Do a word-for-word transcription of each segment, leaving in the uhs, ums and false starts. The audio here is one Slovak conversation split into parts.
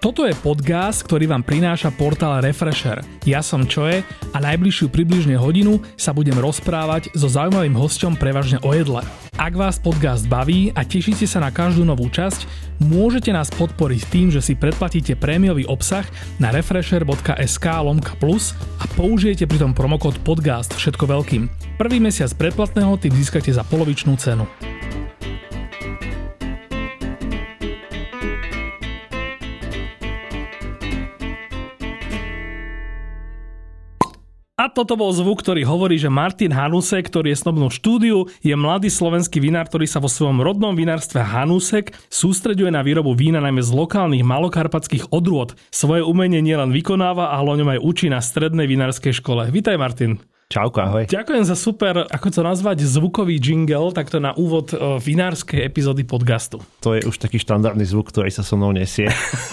Toto je podcast, ktorý vám prináša portál Refresher. Ja som Čoje a najbližšiu približne hodinu sa budem rozprávať so zaujímavým hosťom prevažne o jedle. Ak vás podcast baví a tešíte sa na každú novú časť, môžete nás podporiť tým, že si predplatíte prémiový obsah na refresher.sk lomka plus a použijete pritom promokód podcast všetko veľkým. Prvý mesiac predplatného tým získate za polovičnú cenu. A toto bol zvuk, ktorý hovorí, že Martin Hanusek, ktorý je s mnou v štúdiu, je mladý slovenský vinár, ktorý sa vo svojom rodnom vinárstve Hanusek sústreďuje na výrobu vína najmä z lokálnych malokarpatských odrôd. Svoje umenie nielen vykonáva, ale o ňom aj učí na strednej vinárskej škole. Vítaj, Martin. Čauko, ahoj. Ďakujem za super, ako to nazvať, zvukový jingle, takto na úvod vinárskej epizódy podcastu. To je už taký štandardný zvuk, ktorý sa so mnou nesie.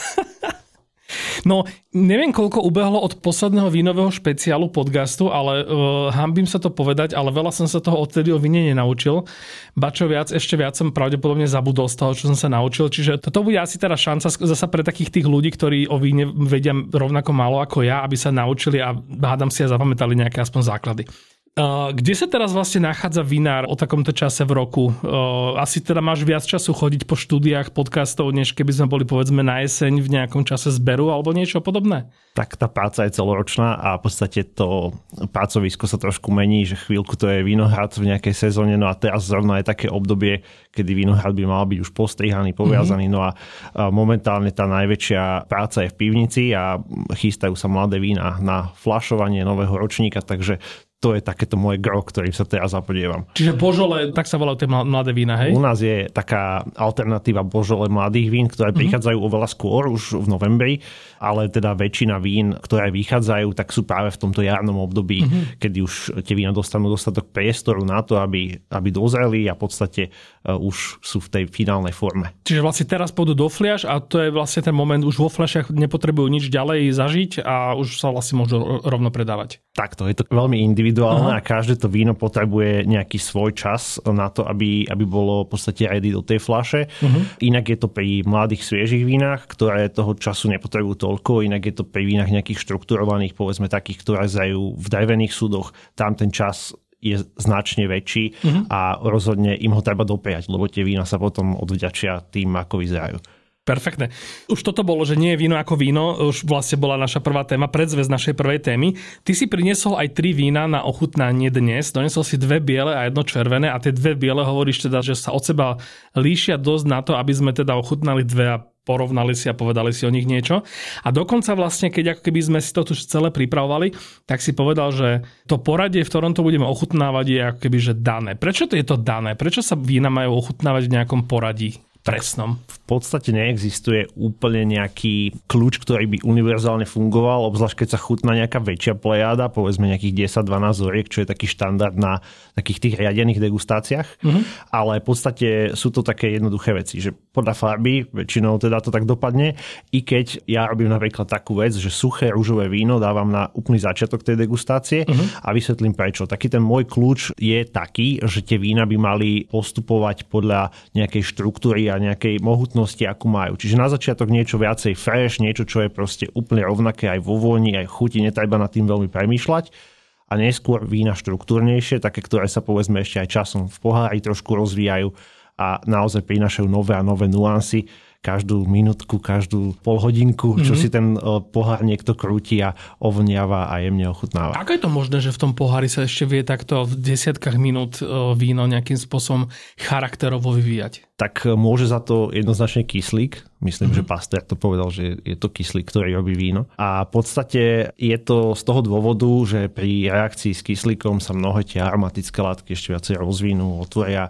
No, neviem, koľko ubehlo od posledného vínového špeciálu podcastu, ale uh, hanbím sa to povedať, ale veľa som sa toho odtedy o víne nenaučil. Ba čo viac, ešte viac som pravdepodobne zabudol z toho, čo som sa naučil. Čiže toto bude asi teda šanca zasa pre takých tých ľudí, ktorí o víne vedia rovnako málo ako ja, aby sa naučili a hádam si a zapamätali nejaké aspoň základy. Uh, kde sa teraz vlastne nachádza vinár o takomto čase v roku? Uh, asi teda máš viac času chodiť po štúdiách podcastov, než keby sme boli povedzme na jeseň v nejakom čase zberu alebo niečo podobné? Tak tá práca je celoročná a v podstate to pracovisko sa trošku mení, že chvíľku to je vinohrad v nejakej sezóne, no a teraz zrovna je také obdobie, kedy vinohrad by mal byť už postrihaný, poviazaný, mm-hmm. no a momentálne tá najväčšia práca je v pivnici a chystajú sa mladé vína na fľašovanie nového ročníka, takže to je takéto moje gro, ktorým sa teraz zapodievam. Čiže Božole, tak sa volajú tie mladé vína, hej? U nás je taká alternatíva Božole mladých vín, ktoré mm-hmm. prichádzajú oveľa skôr, už v novembri, ale teda väčšina vín, ktoré vychádzajú, tak sú práve v tomto jarnom období, mm-hmm. kedy už tie vína dostanú dostatok priestoru na to, aby, aby dozreli a v podstate uh, už sú v tej finálnej forme. Čiže vlastne teraz pôjdu do fliaš a to je vlastne ten moment, už vo fľašiach nepotrebujú nič ďalej zažiť a už sa vlastne môžu rovno predávať. Takto, je to veľmi individuálne. Aha. A každé to víno potrebuje nejaký svoj čas na to, aby, aby bolo v podstate ready do tej fľaše. Uh-huh. Inak je to pri mladých sviežých vínach, ktoré toho času nepotrebujú toľko, inak je to pri vínach nejakých štrukturovaných, povedzme takých, ktoré zajú v drevených súdoch. Tam ten čas je značne väčší uh-huh. a rozhodne im ho treba dopriať, lebo tie vína sa potom odvďačia tým, ako vyzerajú. Perfektne. Už toto bolo, že nie je víno ako víno, už vlastne bola naša prvá téma, predzvesť našej prvej témy. Ty si priniesol aj tri vína na ochutnanie dnes, donesol si dve biele a jedno červené a tie dve biele hovoríš teda, že sa od seba líšia dosť na to, aby sme teda ochutnali dve a porovnali si a povedali si o nich niečo. A dokonca vlastne, keď ako keby sme si to tu celé pripravovali, tak si povedal, že to poradie, v ktorom to budeme ochutnávať, je ako keby že dané. Prečo to je to dané? Prečo sa vína majú ochutnávať v nejakom poradí presnom? V podstate neexistuje úplne nejaký kľúč, ktorý by univerzálne fungoval, obzvlášť keď sa chutná nejaká väčšia plejáda, povedzme nejakých desať dvanásť zoriek, čo je taký štandard na takých tých riadených degustáciách. Mm-hmm. Ale v podstate sú to také jednoduché veci, že podľa farby väčšinou teda to tak dopadne, i keď ja robím napríklad takú vec, že suché ružové víno dávam na úplný začiatok tej degustácie mm-hmm. a vysvetlím prečo. Taký ten môj kľúč je taký, že tie vína by mali postupovať podľa nejakej štruktúry a nejakej mohutnosti, akú majú. Čiže na začiatok niečo viacej fresh, niečo, čo je proste úplne rovnaké aj vo vôni, aj chuti, netreba nad tým veľmi premýšľať. A neskôr vína štruktúrnejšie, také, ktoré sa povedzme ešte aj časom v pohári trošku rozvíjajú a naozaj prinášajú nové a nové nuancy. Každú minútku, každú polhodinku, čo mm-hmm. si ten pohár niekto krúti a ovniava a jemne ochutnáva. Ako je to možné, že v tom pohári sa ešte vie takto v desiatkách minút víno nejakým spôsobom charakterovo vyvíjať? Tak môže za to jednoznačne kyslík. Myslím, mm-hmm. že Pasteur to povedal, že je to kyslík, ktorý robí víno. A v podstate je to z toho dôvodu, že pri reakcii s kyslíkom sa mnohé tie aromatické látky ešte viacej rozvinú, otvoria.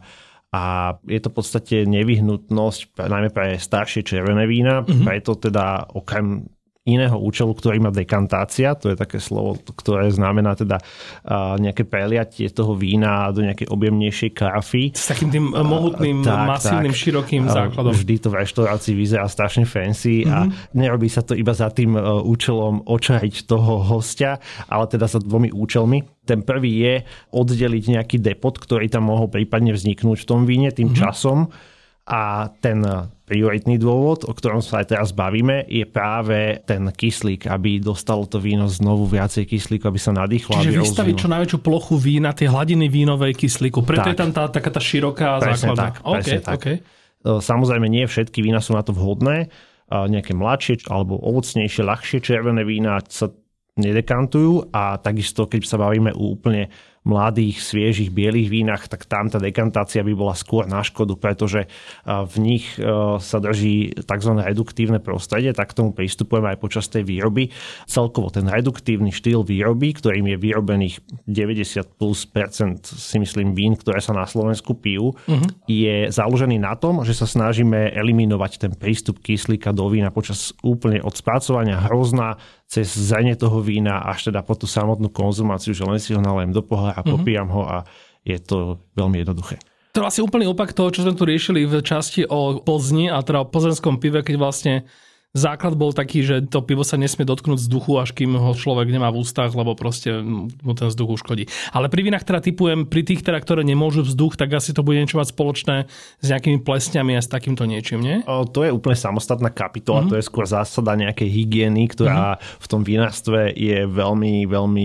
A je to v podstate nevyhnutnosť, najmä pre staršie červené vína, mm-hmm. preto teda okrem iného účelu, ktorý má dekantácia, to je také slovo, ktoré znamená teda uh, nejaké preliatie toho vína do nejakej objemnejšej karafy. S takým tým mohutným, uh, masívnym, tak, širokým základom. Vždy to v reštaurácii vyzerá strašne fancy mm-hmm. a nerobí sa to iba za tým uh, účelom očariť toho hostia, ale teda sa dvomi účelmi. Ten prvý je oddeliť nejaký depot, ktorý tam mohol prípadne vzniknúť v tom víne tým mm-hmm. časom, A ten prioritný dôvod, o ktorom sa aj teraz bavíme, je práve ten kyslík, aby dostalo to víno znovu viacej kyslíku, aby sa nadýchlo. Čiže vystaviť čo najväčšiu plochu vína, tie hladiny vínovej kyslíku. Preto tak. Je tam tá, taká tá široká presne základná. Tak, presne okay, tak. Okay. Samozrejme, nie všetky vína sú na to vhodné. Nejaké mladšie alebo ovocnejšie, ľahšie červené vína sa nedekantujú a takisto, keď sa bavíme o úplne mladých, sviežých, bielých vínach, tak tam tá dekantácia by bola skôr na škodu, pretože v nich sa drží tzv. Reduktívne prostredie, tak k tomu pristupujeme aj počas tej výroby. Celkovo ten reduktívny štýl výroby, ktorým je vyrobených deväťdesiat plus percent si myslím vín, ktoré sa na Slovensku pijú, uh-huh. je založený na tom, že sa snažíme eliminovať ten prístup kyslíka do vína počas úplne od spracovania hrozna cez zrenie toho vína až teda po tú samotnú konzumáciu, že len si ho nalém do pohára a popíjam ho a je to veľmi jednoduché. To je vlastne úplný opak toho, čo sme tu riešili v časti o Plzni a teda o plzeňskom pive, keď vlastne základ bol taký, že to pivo sa nesmie dotknúť vzduchu, až kým ho človek nemá v ústach, lebo proste mu ten vzduch uškodí. Ale pri vínach teda typujem, pri tých teda, ktoré nemôžu vzduch, tak asi to bude niečo mať spoločné s nejakými plesňami a s takýmto niečím, nie? O, to je úplne samostatná kapitola, mm-hmm. to je skôr zásada nejakej hygieny, ktorá mm-hmm. v tom vinárstve je veľmi, veľmi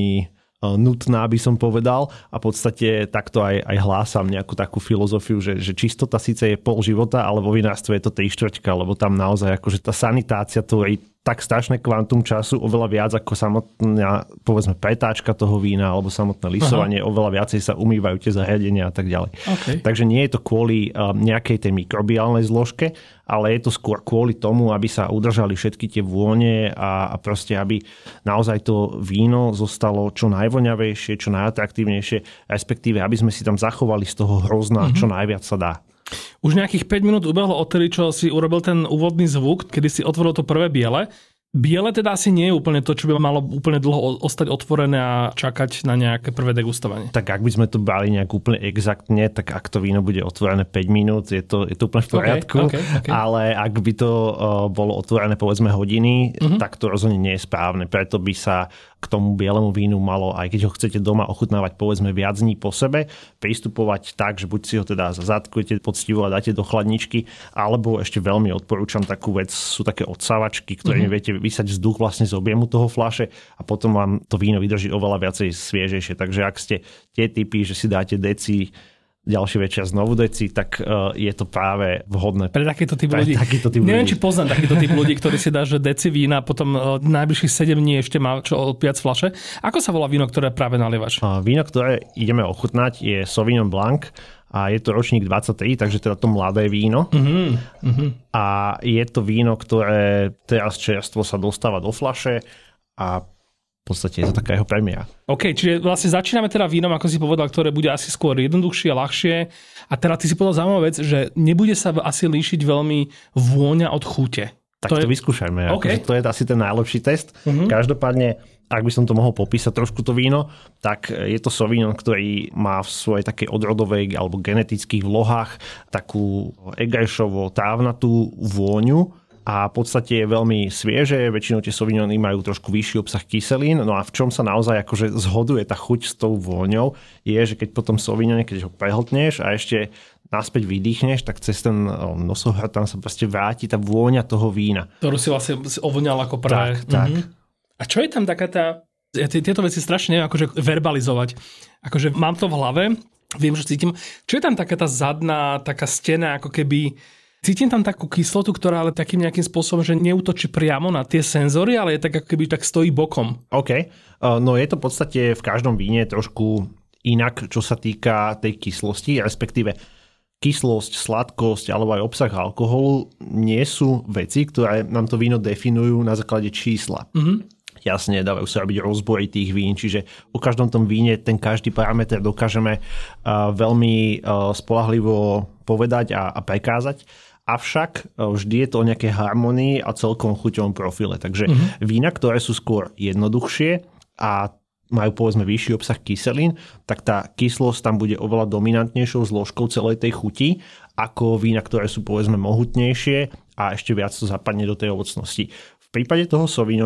nutná, by som povedal, a v podstate takto aj, aj hlásam nejakú takú filozofiu, že, že čistota síce je pol života, ale vo vinárstve je to tri štvrťka, lebo tam naozaj akože tá sanitácia tvorí tak strašné kvantum času, oveľa viac ako samotná, povedzme, pretáčka toho vína alebo samotné lisovanie, aha. oveľa viacej sa umývajú tie zariadenia a tak ďalej. Okay. Takže nie je to kvôli um, nejakej tej mikrobiálnej zložke, ale je to skôr kvôli tomu, aby sa udržali všetky tie vône a, a proste, aby naozaj to víno zostalo čo najvoňavejšie, čo najatraktívnejšie, respektíve, aby sme si tam zachovali z toho hrozna, uh-huh. čo najviac sa dá. Už nejakých päť minút ubehlo odtedy, čo si urobil ten úvodný zvuk, kedy si otvoril to prvé biele. Biele teda asi nie je úplne to, čo by malo úplne dlho ostať otvorené a čakať na nejaké prvé degustovanie. Tak ak by sme to brali nejak úplne exaktne, tak ak to víno bude otvorené päť minút, je to, je to úplne v poriadku. Okay, okay, okay. Ale ak by to uh, bolo otvorené povedzme hodiny, uh-huh. tak to rozhodne nie je správne. Preto by sa k tomu bielemu vínu malo, aj keď ho chcete doma ochutnávať povedzme viac dní po sebe, pristupovať tak, že buď si ho teda zatkujete poctivo a dáte do chladničky, alebo ešte veľmi odporúčam takú vec, sú také odsávačky, ktorými uh-huh. viete vysať vzduch vlastne z objemu toho fľaše a potom vám to víno vydrží oveľa viacej sviežejšie. Takže ak ste tie typy, že si dáte deci, ďalší večer znovu deci, tak uh, je to práve vhodné. Pre takýto typ ľudí. Takýto typ Neviem, ľudí. či poznám takýto typ ľudí, ktorý si dá, že deci vína, potom uh, najbližších sedem dní ešte má čo viac fľaše. Ako sa volá víno, ktoré práve nalievaš? Uh, víno, ktoré ideme ochutnať, je Sauvignon Blanc a je to ročník dvadsaťtri, takže teda to mladé víno. Uh-huh, uh-huh. A je to víno, ktoré teraz čerstvo sa dostáva do fľaše a v podstate je to taká jeho premiéra. OK, čiže vlastne začíname teda vínom, ako si povedal, ktoré bude asi skôr jednoduchšie a ľahšie. A teda ty si povedal zaujímavú vec, že nebude sa asi líšiť veľmi vôňa od chute. Tak to, to je... vyskúšajme. Okay. Akože to je asi ten najlepší test. Uh-huh. Každopádne, ak by som to mohol popísať trošku to víno, tak je to Sauvignon, ktorý má v svojej takej odrodovej alebo genetických vlohách takú egrešovo trávnatú vôňu. A v podstate je veľmi svieže, väčšinou tie Sauvignony majú trošku vyšší obsah kyselín, no a v čom sa naozaj akože zhoduje tá chuť s tou vôňou, je, že keď potom Sauvignone, keď ho prehltneš a ešte naspäť vydýchneš, tak cez ten nosohrad tam sa proste vráti tá vôňa toho vína. Ktorú si vlastne ovoňal ako prvé. Tak, tak. Mhm. A čo je tam taká tá... Ja tieto veci strašne neviem akože verbalizovať. Akože mám to v hlave, viem, že cítim. Čo je tam taká tá zadná, taká stena, ako keby... Cítim tam takú kyslotu, ktorá ale takým nejakým spôsobom, že neútočí priamo na tie senzory, ale je tak ako keby tak stojí bokom. OK. No je to v podstate v každom víne trošku inak, čo sa týka tej kyslosti, respektíve kyslosť, sladkosť alebo aj obsah alkoholu nie sú veci, ktoré nám to víno definujú na základe čísla. Mm-hmm. Jasne, dávajú sa robiť rozbory tých vín, čiže o každom tom víne ten každý parameter dokážeme uh, veľmi uh, spoľahlivo povedať a, a prekázať. Avšak vždy je to o nejakej harmonii a celkom chuťovom profile. Takže mm-hmm. vína, ktoré sú skôr jednoduchšie a majú povedzme vyšší obsah kyselín, tak tá kyslosť tam bude oveľa dominantnejšou zložkou celej tej chuti, ako vína, ktoré sú povedzme mohutnejšie a ešte viac to zapadne do tej ovocnosti. V prípade toho Sauvignonu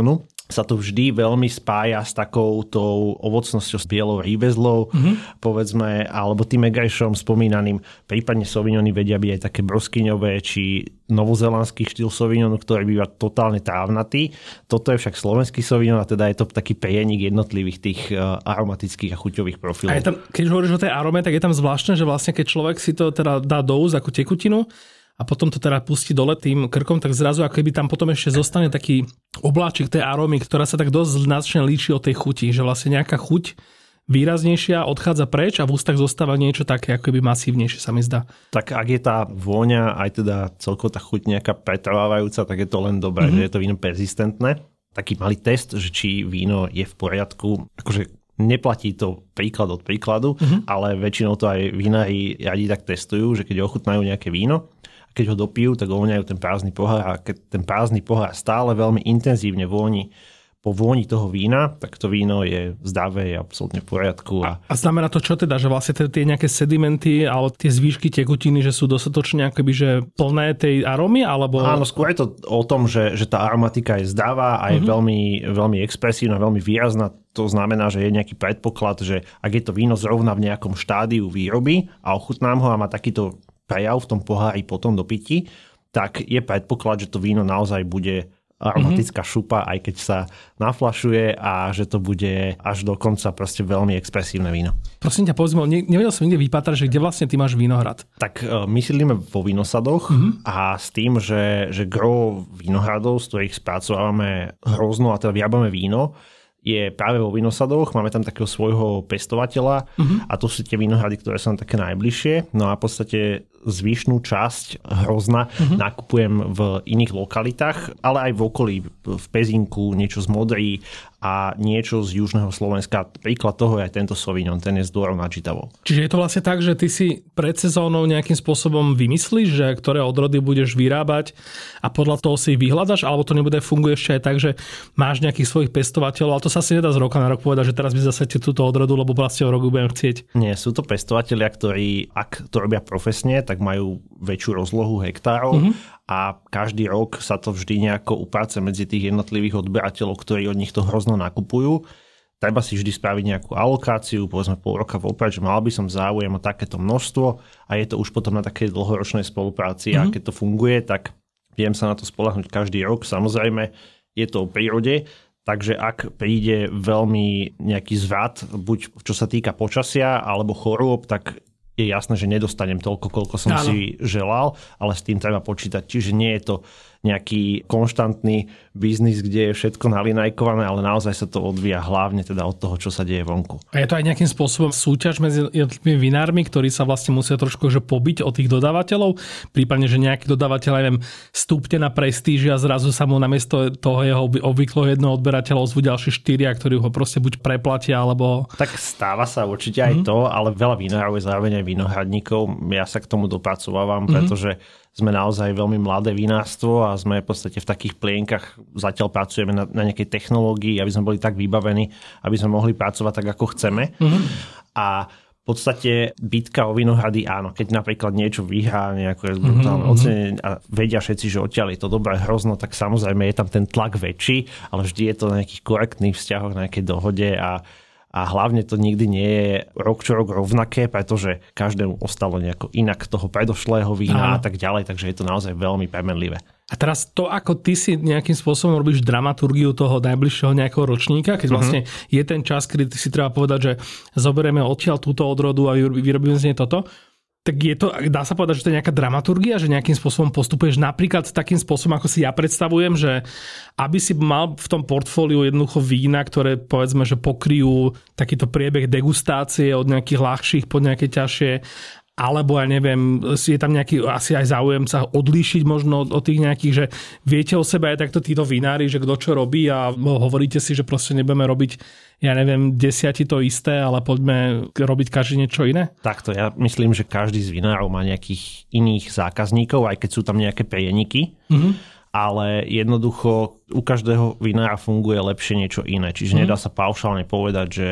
sa to vždy veľmi spája s takou tou ovocnosťou, s bielou rýbezlou, mm-hmm. povedzme, alebo tým egajšom spomínaným. Prípadne Sauvignony vedia byť aj také broskyňové, či novozélandský štýl Sauvignonu, ktorý býva totálne trávnatý. Toto je však slovenský Sauvignon a teda je to taký prienik jednotlivých tých aromatických a chuťových profilov. A je tam, keď hovoríš o tej arome, tak je tam zvláštne, že vlastne keď človek si to teda dá do úst ako tekutinu, a potom to teda pustí dole tým krkom, tak zrazu ako keby tam potom ešte zostane taký obláčik tej arómy, ktorá sa tak dosť značne líši od tej chuti, že vlastne nejaká chuť výraznejšia odchádza preč a v ústach zostáva niečo také ako keby masívnejšie, sa mi zdá. Tak ak je tá vôňa aj teda celkovo tá chuť nejaká pretrvávajúca, tak je to len dobré, mm-hmm. že je to víno persistentné. Taký malý test, že či víno je v poriadku, akože neplatí to príklad od príkladu, mm-hmm. ale väčšinou to aj vinári radi tak testujú, že keď ochutnajú nejaké víno, keď ho dopijú, tak voňajú ten prázdny pohár a keď ten prázdny pohár stále veľmi intenzívne voní po vôni toho vína, tak to víno je zdravé, je absolútne v poriadku. A... a znamená to čo teda, že vlastne tie nejaké sedimenty alebo tie zvýšky tekutiny, že sú dostatočne akoby, že plné tej arómy, alebo... Áno, skôr je to o tom, že, že tá aromatika je zdravá a je uh-huh. veľmi, veľmi expresívna, veľmi výrazná. To znamená, že je nejaký predpoklad, že ak je to víno zrovna v nejakom štádiu výroby a ochutnám ho a má takýto prejav v tom pohári potom do pití, tak je predpoklad, že to víno naozaj bude aromatická mm-hmm. šupa, aj keď sa naflašuje a že to bude až do konca proste veľmi expresívne víno. Prosím ťa, povedzme, ne, nevedel som nikde vypatrať, že kde vlastne ty máš vínohrad? Tak my sídlime vo vinosadoch mm-hmm. a s tým, že, že gro vinohradov, z ktorých spracovávame hrozno a teda vyrábame víno, je práve vo vinosadoch. Máme tam takého svojho pestovateľa uh-huh. a to sú tie vinohrady, ktoré sú nám také najbližšie. No a v podstate zvyšnú časť hrozna uh-huh. nakupujem v iných lokalitách, ale aj v okolí, v Pezinku, niečo z Modry a niečo z južného Slovenska. Príklad toho je aj tento Sauvignon, ten je s Dvorou nad Žitavou. Čiže je to vlastne tak, že ty si pred sezónou nejakým spôsobom vymyslíš, že ktoré odrody budeš vyrábať a podľa toho si ich vyhľadaš, alebo to nebude funguje ešte aj tak, že máš nejakých svojich pestovateľov, ale to sa si nedá z roka na rok povedať, že teraz by zasete túto odrodu, lebo vlastne o rok budem chcieť. Nie, sú to pestovatelia, ktorí, ak to robia profesne, tak majú väčšiu rozlohu hektárov mm-hmm. a každý rok sa to vždy nejako upráce medzi tých jednotlivých odberateľov, ktorí od nich to hrozno nakupujú. Treba si vždy spraviť nejakú alokáciu, povedzme pol roka vopred, že mal by som záujem o takéto množstvo a je to už potom na takej dlhoročnej spolupráci mm-hmm. a keď to funguje, tak viem sa na to spoľahnúť každý rok. Samozrejme, je to o prírode, takže ak príde veľmi nejaký zvrat, buď čo sa týka počasia alebo chorôb, tak je jasné, že nedostanem toľko, koľko som Áno. si želal, ale s tým treba počítať. Čiže nie je to nejaký konštantný biznis, kde je všetko nalinajkované, ale naozaj sa to odvíja hlavne teda od toho, čo sa deje vonku. A je to aj nejakým spôsobom súťaž medzi jednotlivými vinármi, ktorí sa vlastne musia trošku že pobiť od tých dodávateľov, prípadne, že nejaký dodávateľ, neviem, stúpne na prestíži a zrazu sa mu namiesto toho jeho obvyklého jedného odberateľa ozvú ďalšie štyria, ktorí ho proste buď preplatia, alebo... Tak stáva sa určite aj mm-hmm. to, ale veľa vinárov je zároveň aj vinohradníkov. Ja sa k tomu dopracovávam, mm-hmm. pretože sme naozaj veľmi mladé vinárstvo a sme v podstate v takých plienkach, zatiaľ pracujeme na, na nejakej technológii, aby sme boli tak vybavení, aby sme mohli pracovať tak, ako chceme. Mm-hmm. A v podstate bitka o vinohrady, áno, keď napríklad niečo vyhrá, nejaké brutálne mm-hmm. ocenenie a vedia všetci, že odtiaľ je to dobré hrozno, tak samozrejme je tam ten tlak väčší, ale vždy je to na nejakých korektných vzťahoch, na nejakej dohode a A hlavne to nikdy nie je rok čo rok rovnaké, pretože každému ostalo nejako inak toho predošlého vína a tak ďalej, takže je to naozaj veľmi premenlivé. A teraz to, ako ty si nejakým spôsobom robíš dramaturgiu toho najbližšieho nejakého ročníka, keď vlastne mm-hmm. je ten čas, kedy si treba povedať, že zoberieme odtiaľ túto odrodu a vyrobíme z nej toto, tak je to, dá sa povedať, že to je nejaká dramaturgia, že nejakým spôsobom postupuješ napríklad takým spôsobom, ako si ja predstavujem, že aby si mal v tom portfóliu jednoducho vína, ktoré povedzme, že pokryjú takýto priebeh degustácie od nejakých ľahších po nejaké ťažšie, alebo ja neviem, je tam nejaký asi aj záujem sa odlíšiť možno od tých nejakých, že viete o sebe aj takto títo vinári, že kto čo robí a hovoríte si, že proste nebudeme robiť, ja neviem, desiati to isté, ale poďme robiť každý niečo iné? Takto, ja myslím, že každý z vinárov má nejakých iných zákazníkov, aj keď sú tam nejaké prieniky, mm-hmm. ale jednoducho u každého vinára funguje lepšie niečo iné. Čiže mm-hmm. nedá sa paušálne povedať, že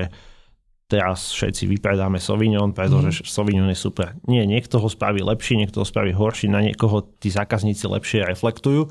teraz všetci vypredáme Sauvignon, pretože mm. Sauvignon je super. Nie, niekto ho spraví lepší, niekto ho spraví horší, na niekoho tí zákazníci lepšie reflektujú.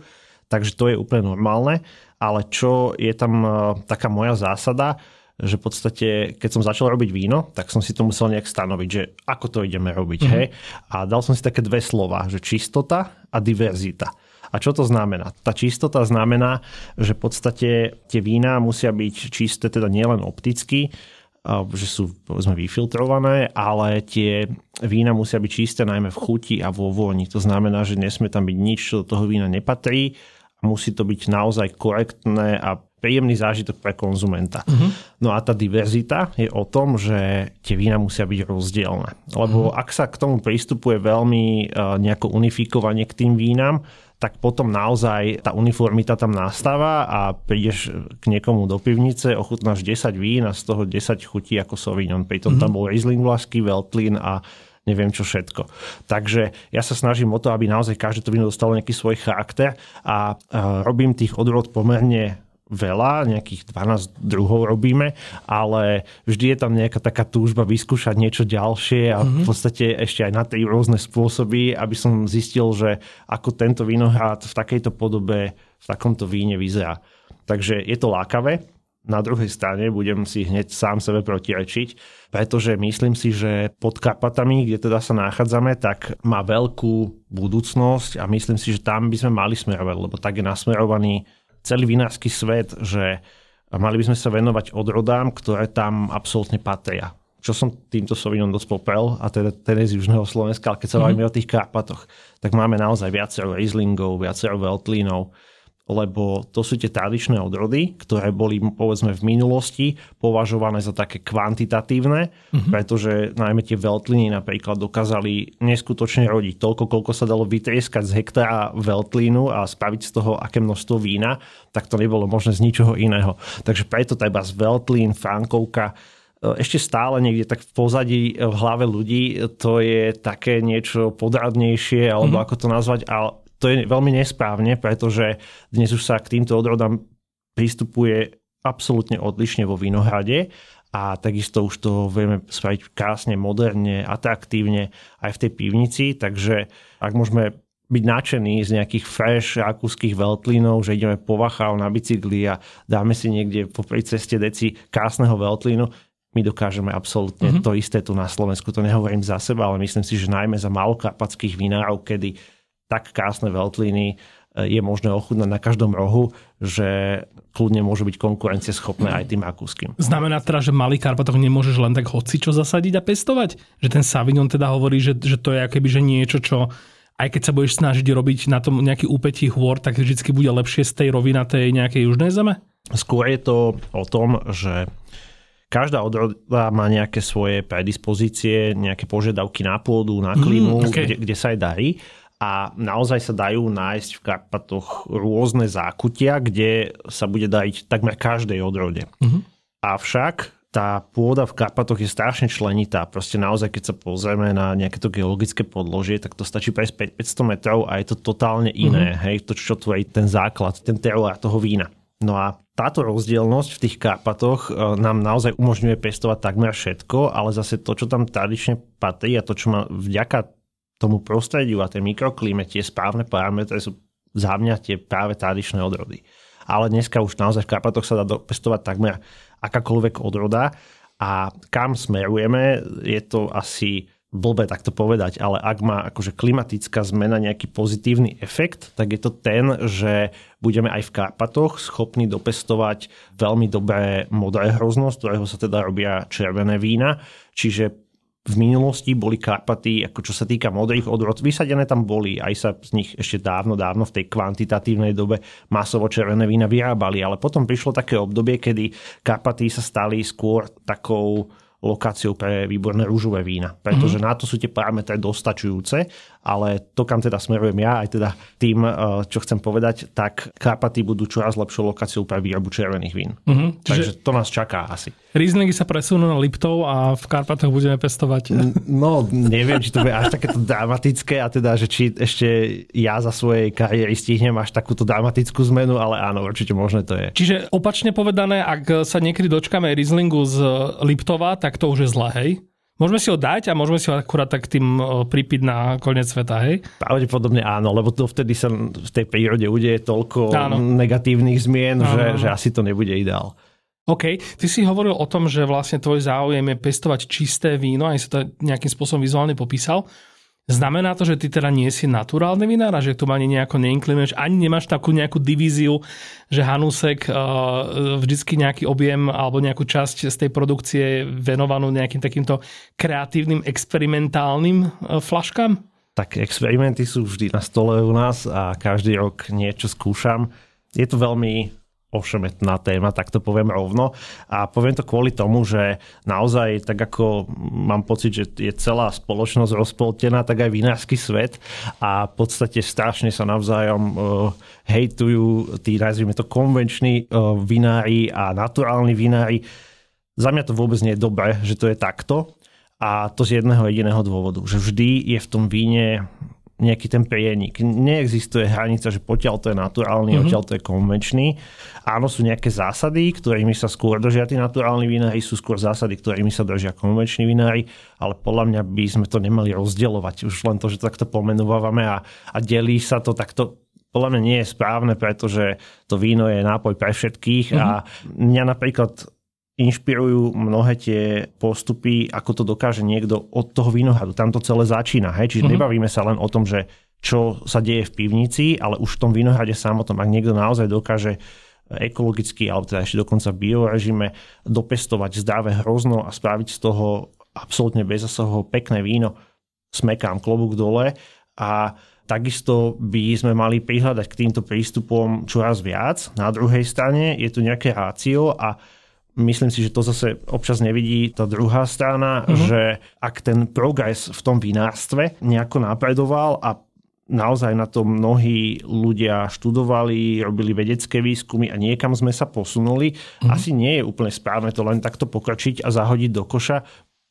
takže to je úplne normálne, ale čo je tam taká moja zásada, že v podstate, keď som začal robiť víno, tak som si to musel nejak stanoviť, že ako to ideme robiť. Mm-hmm. Hej? A dal som si také dve slova, že čistota a diverzita. A čo to znamená? Tá čistota znamená, že v podstate tie vína musia byť čisté, teda nielen opticky, že sú povedzme vyfiltrované, ale tie vína musia byť čisté najmä v chuti a vo vôni. To znamená, že nesmie tam byť nič, čo do toho vína nepatrí. Musí to byť naozaj korektné a príjemný zážitok pre konzumenta. Uh-huh. No a tá diverzita je o tom, že tie vína musia byť rozdielne. Lebo uh-huh. ak sa k tomu pristupuje veľmi uh, nejako unifikovanie k tým vínam, tak potom naozaj tá uniformita tam nastáva a prídeš k niekomu do pivnice, ochutnáš desať vín a z toho desať chutí ako Sauvignon. Pritom uh-huh. tam bol Riesling vlašský, Veltlín a neviem čo všetko. Takže ja sa snažím o to, aby naozaj každé to víno dostalo nejaký svoj charakter a uh, robím tých odrôd pomerne veľa, nejakých dvanásť druhov robíme, ale vždy je tam nejaká taká túžba vyskúšať niečo ďalšie a v podstate ešte aj na tri rôzne spôsoby, aby som zistil, že ako tento vinohrad v takejto podobe, v takomto víne vyzerá. Takže je to lákavé. Na druhej strane budem si hneď sám sebe protirečiť, pretože myslím si, že pod Karpatami, kde teda sa nachádzame, tak má veľkú budúcnosť a myslím si, že tam by sme mali smerovať, lebo tak je nasmerovaný celý vinársky svet, že mali by sme sa venovať odrodám, ktoré tam absolútne patria. Čo som týmto Sauvignon dosť poprel, a teda, teda z južného Slovenska, ale keď sa bavíme mm-hmm. o tých Karpatoch, tak máme naozaj viacero Rieslingov, viacero Veltlínov, lebo to sú tie tradičné odrody, ktoré boli povedzme v minulosti považované za také kvantitatívne, mm-hmm. pretože najmä tie Veltlíny napríklad dokázali neskutočne rodiť toľko, koľko sa dalo vytrieskať z hektára Veltlínu a spraviť z toho aké množstvo vína, tak to nebolo možné z ničoho iného. Takže preto teda z Veltlín, Frankovka, ešte stále niekde tak v pozadí v hlave ľudí to je také niečo podradnejšie, alebo mm-hmm. ako to nazvať, ale to je veľmi nesprávne, pretože dnes už sa k týmto odrodám pristupuje absolútne odlišne vo vinohrade a takisto už to vieme spraviť krásne, moderne, atraktívne aj v tej pivnici, takže ak môžeme byť nadšení z nejakých fresh rakúskych Veltlínov, že ideme po Wachau na bicykli a dáme si niekde popri ceste deci krásneho Veltlínu, my dokážeme absolútne mm-hmm. to isté tu na Slovensku. To nehovorím za seba, ale myslím si, že najmä za malokarpatských vinárov, kedy tak krásne Veltlíny je možné ochutnať na každom rohu, že kľudne môže byť konkurencieschopné aj tým rakúskym. Znamená teda, že malý Karpatoch nemôžeš len tak hocičo zasadiť a pestovať? Že ten Sauvignon teda hovorí, že, že to je akoby, že niečo, čo aj keď sa budeš snažiť robiť na tom nejaký úpetí hôr, tak vždycky bude lepšie z tej rovinatej nejakej južnej zeme? Skôr je to o tom, že každá odroda má nejaké svoje predispozície, nejaké požiadavky na pôdu, na klímu, mm, okay. kde, kde sa aj darí. A naozaj sa dajú nájsť v Karpatoch rôzne zákutia, kde sa bude dariť takmer každej odrode. Mm-hmm. Avšak tá pôda v Karpatoch je strašne členitá. Proste naozaj, keď sa pozrieme na nejaké to geologické podložie, tak to stačí prejsť päťsto metrov a je to totálne iné. Mm-hmm. Hej, to, čo tvorí ten základ, ten teruár toho vína. No a táto rozdielnosť v tých Karpatoch nám naozaj umožňuje pestovať takmer všetko, ale zase to, čo tam tradične patrí a to, čo má vďaka tomu prostrediu a tej mikroklíme, tie správne parametre sú za mňa tie práve tradičné odrody. Ale dneska už naozaj v Karpatoch sa dá pestovať takmer akákoľvek odroda a kam smerujeme, je to asi blbé takto povedať, ale ak má akože klimatická zmena nejaký pozitívny efekt, tak je to ten, že budeme aj v Karpatoch schopní dopestovať veľmi dobré modré hrozno, z ktorého sa teda robia červené vína, čiže v minulosti boli Karpaty, ako čo sa týka modrých odrod, vysadené tam boli, aj sa z nich ešte dávno, dávno v tej kvantitatívnej dobe masovo červené vína vyrábali, ale potom prišlo také obdobie, kedy Karpaty sa stali skôr takou lokáciou pre výborné rúžové vína, pretože mm-hmm. na to sú tie parametre dostačujúce, ale to, kam teda smerujem ja, aj teda tým, čo chcem povedať, tak Karpaty budú čoraz lepšou lokáciou pre výrobu červených vín. Mm-hmm. Takže to nás čaká asi. Rieslingy sa presunú na Liptov a v Karpatoch budeme pestovať. No, neviem, či to bude až takéto dramatické a teda, že či ešte ja za svojej kariéry stihnem až takúto dramatickú zmenu, ale áno, určite možné to je. Čiže opačne povedané, ak sa niekedy dočkáme Rieslingu z Liptova, tak to už je zlé, hej? Môžeme si ho dať a môžeme si ho akurát tak tým pripiť na koniec sveta, hej? Pravdepodobne áno, lebo to vtedy sa v tej prírode udeje toľko áno. negatívnych zmien, áno, že, áno. že asi to nebude ideál. OK, ty si hovoril o tom, že vlastne tvoj záujem je pestovať čisté víno, aj si to nejakým spôsobom vizuálne popísal. Znamená to, že ty teda nie si naturálny vinár a že tu ani nejako neinklinuješ, ani nemáš takú nejakú divíziu, že Hanusek uh, vždycky nejaký objem alebo nejakú časť z tej produkcie venovanú nejakým takýmto kreatívnym, experimentálnym uh, flaškám? Tak experimenty sú vždy na stole u nás a každý rok niečo skúšam. Je to veľmi ošemetná téma, tak to poviem rovno. A poviem to kvôli tomu, že naozaj, tak ako mám pocit, že je celá spoločnosť rozpoltená, tak aj vinársky svet a v podstate strašne sa navzájom uh, hejtujú tí, nazvime to, konvenční uh, vinári a naturálni vinári. Za mňa to vôbec nie je dobré, že to je takto. A to z jedného jediného dôvodu, že vždy je v tom víne nejaký ten prienik. Neexistuje hranica, že potiaľ to je naturálny, mm-hmm. odtiaľ to je konvenčný. Áno, sú nejaké zásady, ktorými sa skôr držia tí naturálni vinári, sú skôr zásady, ktorými sa držia konvenční vinári, ale podľa mňa by sme to nemali rozdielovať. Už len to, že to takto pomenúvame a, a delí sa to, tak to podľa mňa nie je správne, pretože to víno je nápoj pre všetkých mm-hmm. a mňa napríklad inšpirujú mnohé tie postupy, ako to dokáže niekto od toho vínohradu. Tam to celé začína. Hej? Čiže mm-hmm. nebavíme sa len o tom, že čo sa deje v pivnici, ale už v tom vínohrade samotnom, ak niekto naozaj dokáže ekologicky, alebo teda ešte dokonca v biorežime dopestovať zdravé hrozno a spraviť z toho absolútne bezasahovo pekné víno, smekám klobúk dole a takisto by sme mali prihľadať k týmto prístupom čoraz viac. Na druhej strane je tu nejaké rácio a myslím si, že to zase občas nevidí tá druhá strana, uh-huh. že ak ten progres v tom vinárstve nejako napredoval a naozaj na to mnohí ľudia študovali, robili vedecké výskumy a niekam sme sa posunuli, uh-huh. asi nie je úplne správne to len takto pokročiť a zahodiť do koša,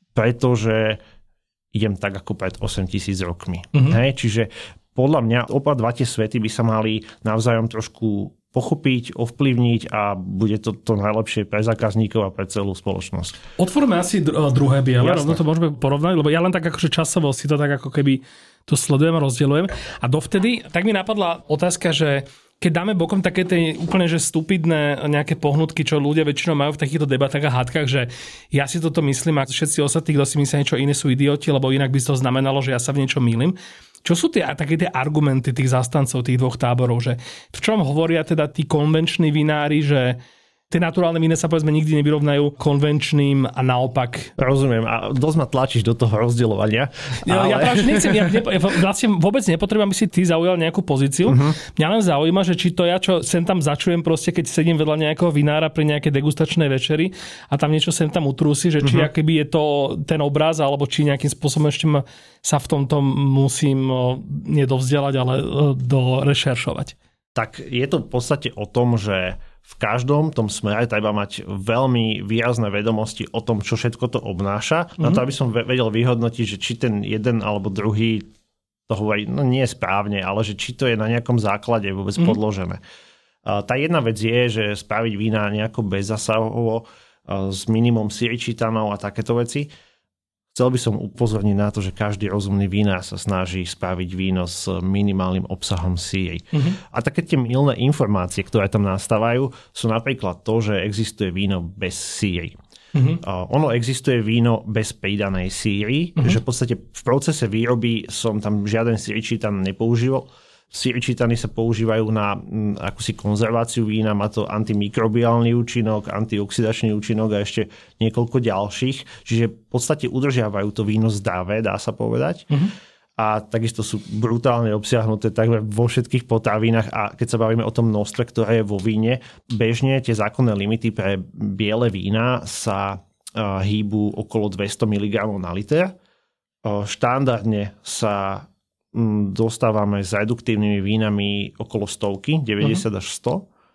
pretože idem tak ako pred osemtisíc rokmi. Uh-huh. Hej? Čiže podľa mňa oba dva tie svety by sa mali navzájom trošku pochopiť, ovplyvniť a bude to to najlepšie pre zákazníkov a pre celú spoločnosť. Otvorme asi druhé biele, rovno to môžeme porovnať, lebo ja len tak akože časovo si to tak ako keby to sledujem a rozdielujem. A dovtedy, tak mi napadla otázka, že keď dáme bokom také tie úplne že stupidné nejaké pohnutky, čo ľudia väčšinou majú v takýchto debatách a hádkach, že ja si toto myslím a všetci ostatní, kto si myslia niečo iné, sú idioti, lebo inak by to znamenalo, že ja sa v niečom mýlim. Čo sú tie také tie argumenty tých zastancov tých dvoch táborov, že v čom hovoria teda tí konvenční vinári, že tie naturálne vína sa povedzme nikdy nevyrovnajú konvenčným a naopak. Rozumiem a dosť ma tlačíš do toho rozdielovania. Ja, ale... ja práve nechcem, ja, nepo, ja vlastne vôbec nepotrebujem, aby si ty zaujal nejakú pozíciu. Uh-huh. Mňa len zaujíma, že či to ja, čo sem tam začujem proste, keď sedím vedľa nejakého vinára pri nejakej degustačnej večeri a tam niečo sem tam utrúsi, že či uh-huh. akýby je to ten obraz, alebo či nejakým spôsobom ešte sa v tomto musím nedovzdelať, ale dorešeršovať. Tak je to v podstate o tom, že v každom tom smere treba mať veľmi výrazné vedomosti o tom, čo všetko to obnáša. Mm-hmm. Na to, aby som vedel vyhodnotiť, že či ten jeden alebo druhý to hovorí, no nie správne, ale že či to je na nejakom základe vôbec mm-hmm. podložené. Tá jedna vec je, že spraviť vína nejako bezzasahovo s minimum siričitanov a takéto veci. Chcel by som upozorniť na to, že každý rozumný vinár sa snaží spraviť víno s minimálnym obsahom síry. Mm-hmm. A také tie mylné informácie, ktoré tam nastávajú, sú napríklad to, že existuje víno bez síry. Mm-hmm. Uh, ono existuje víno bez pridanej síry, mm-hmm. že v podstate v procese výroby som tam žiaden síričitan nepoužíval. Siričitany sa používajú na m, akúsi konzerváciu vína, má to antimikrobiálny účinok, antioxidačný účinok a ešte niekoľko ďalších. Čiže v podstate udržiavajú to víno zdravé, dá sa povedať. Mm-hmm. A takisto sú brutálne obsiahnuté takmer vo všetkých potravinách a keď sa bavíme o tom množstve, ktoré je vo víne, bežne tie zákonné limity pre biele vína sa uh, hýbu okolo dvesto miligramov na liter. Uh, štandardne sa dostávame s reduktívnymi vínami okolo stovky, deväťdesiat až sto.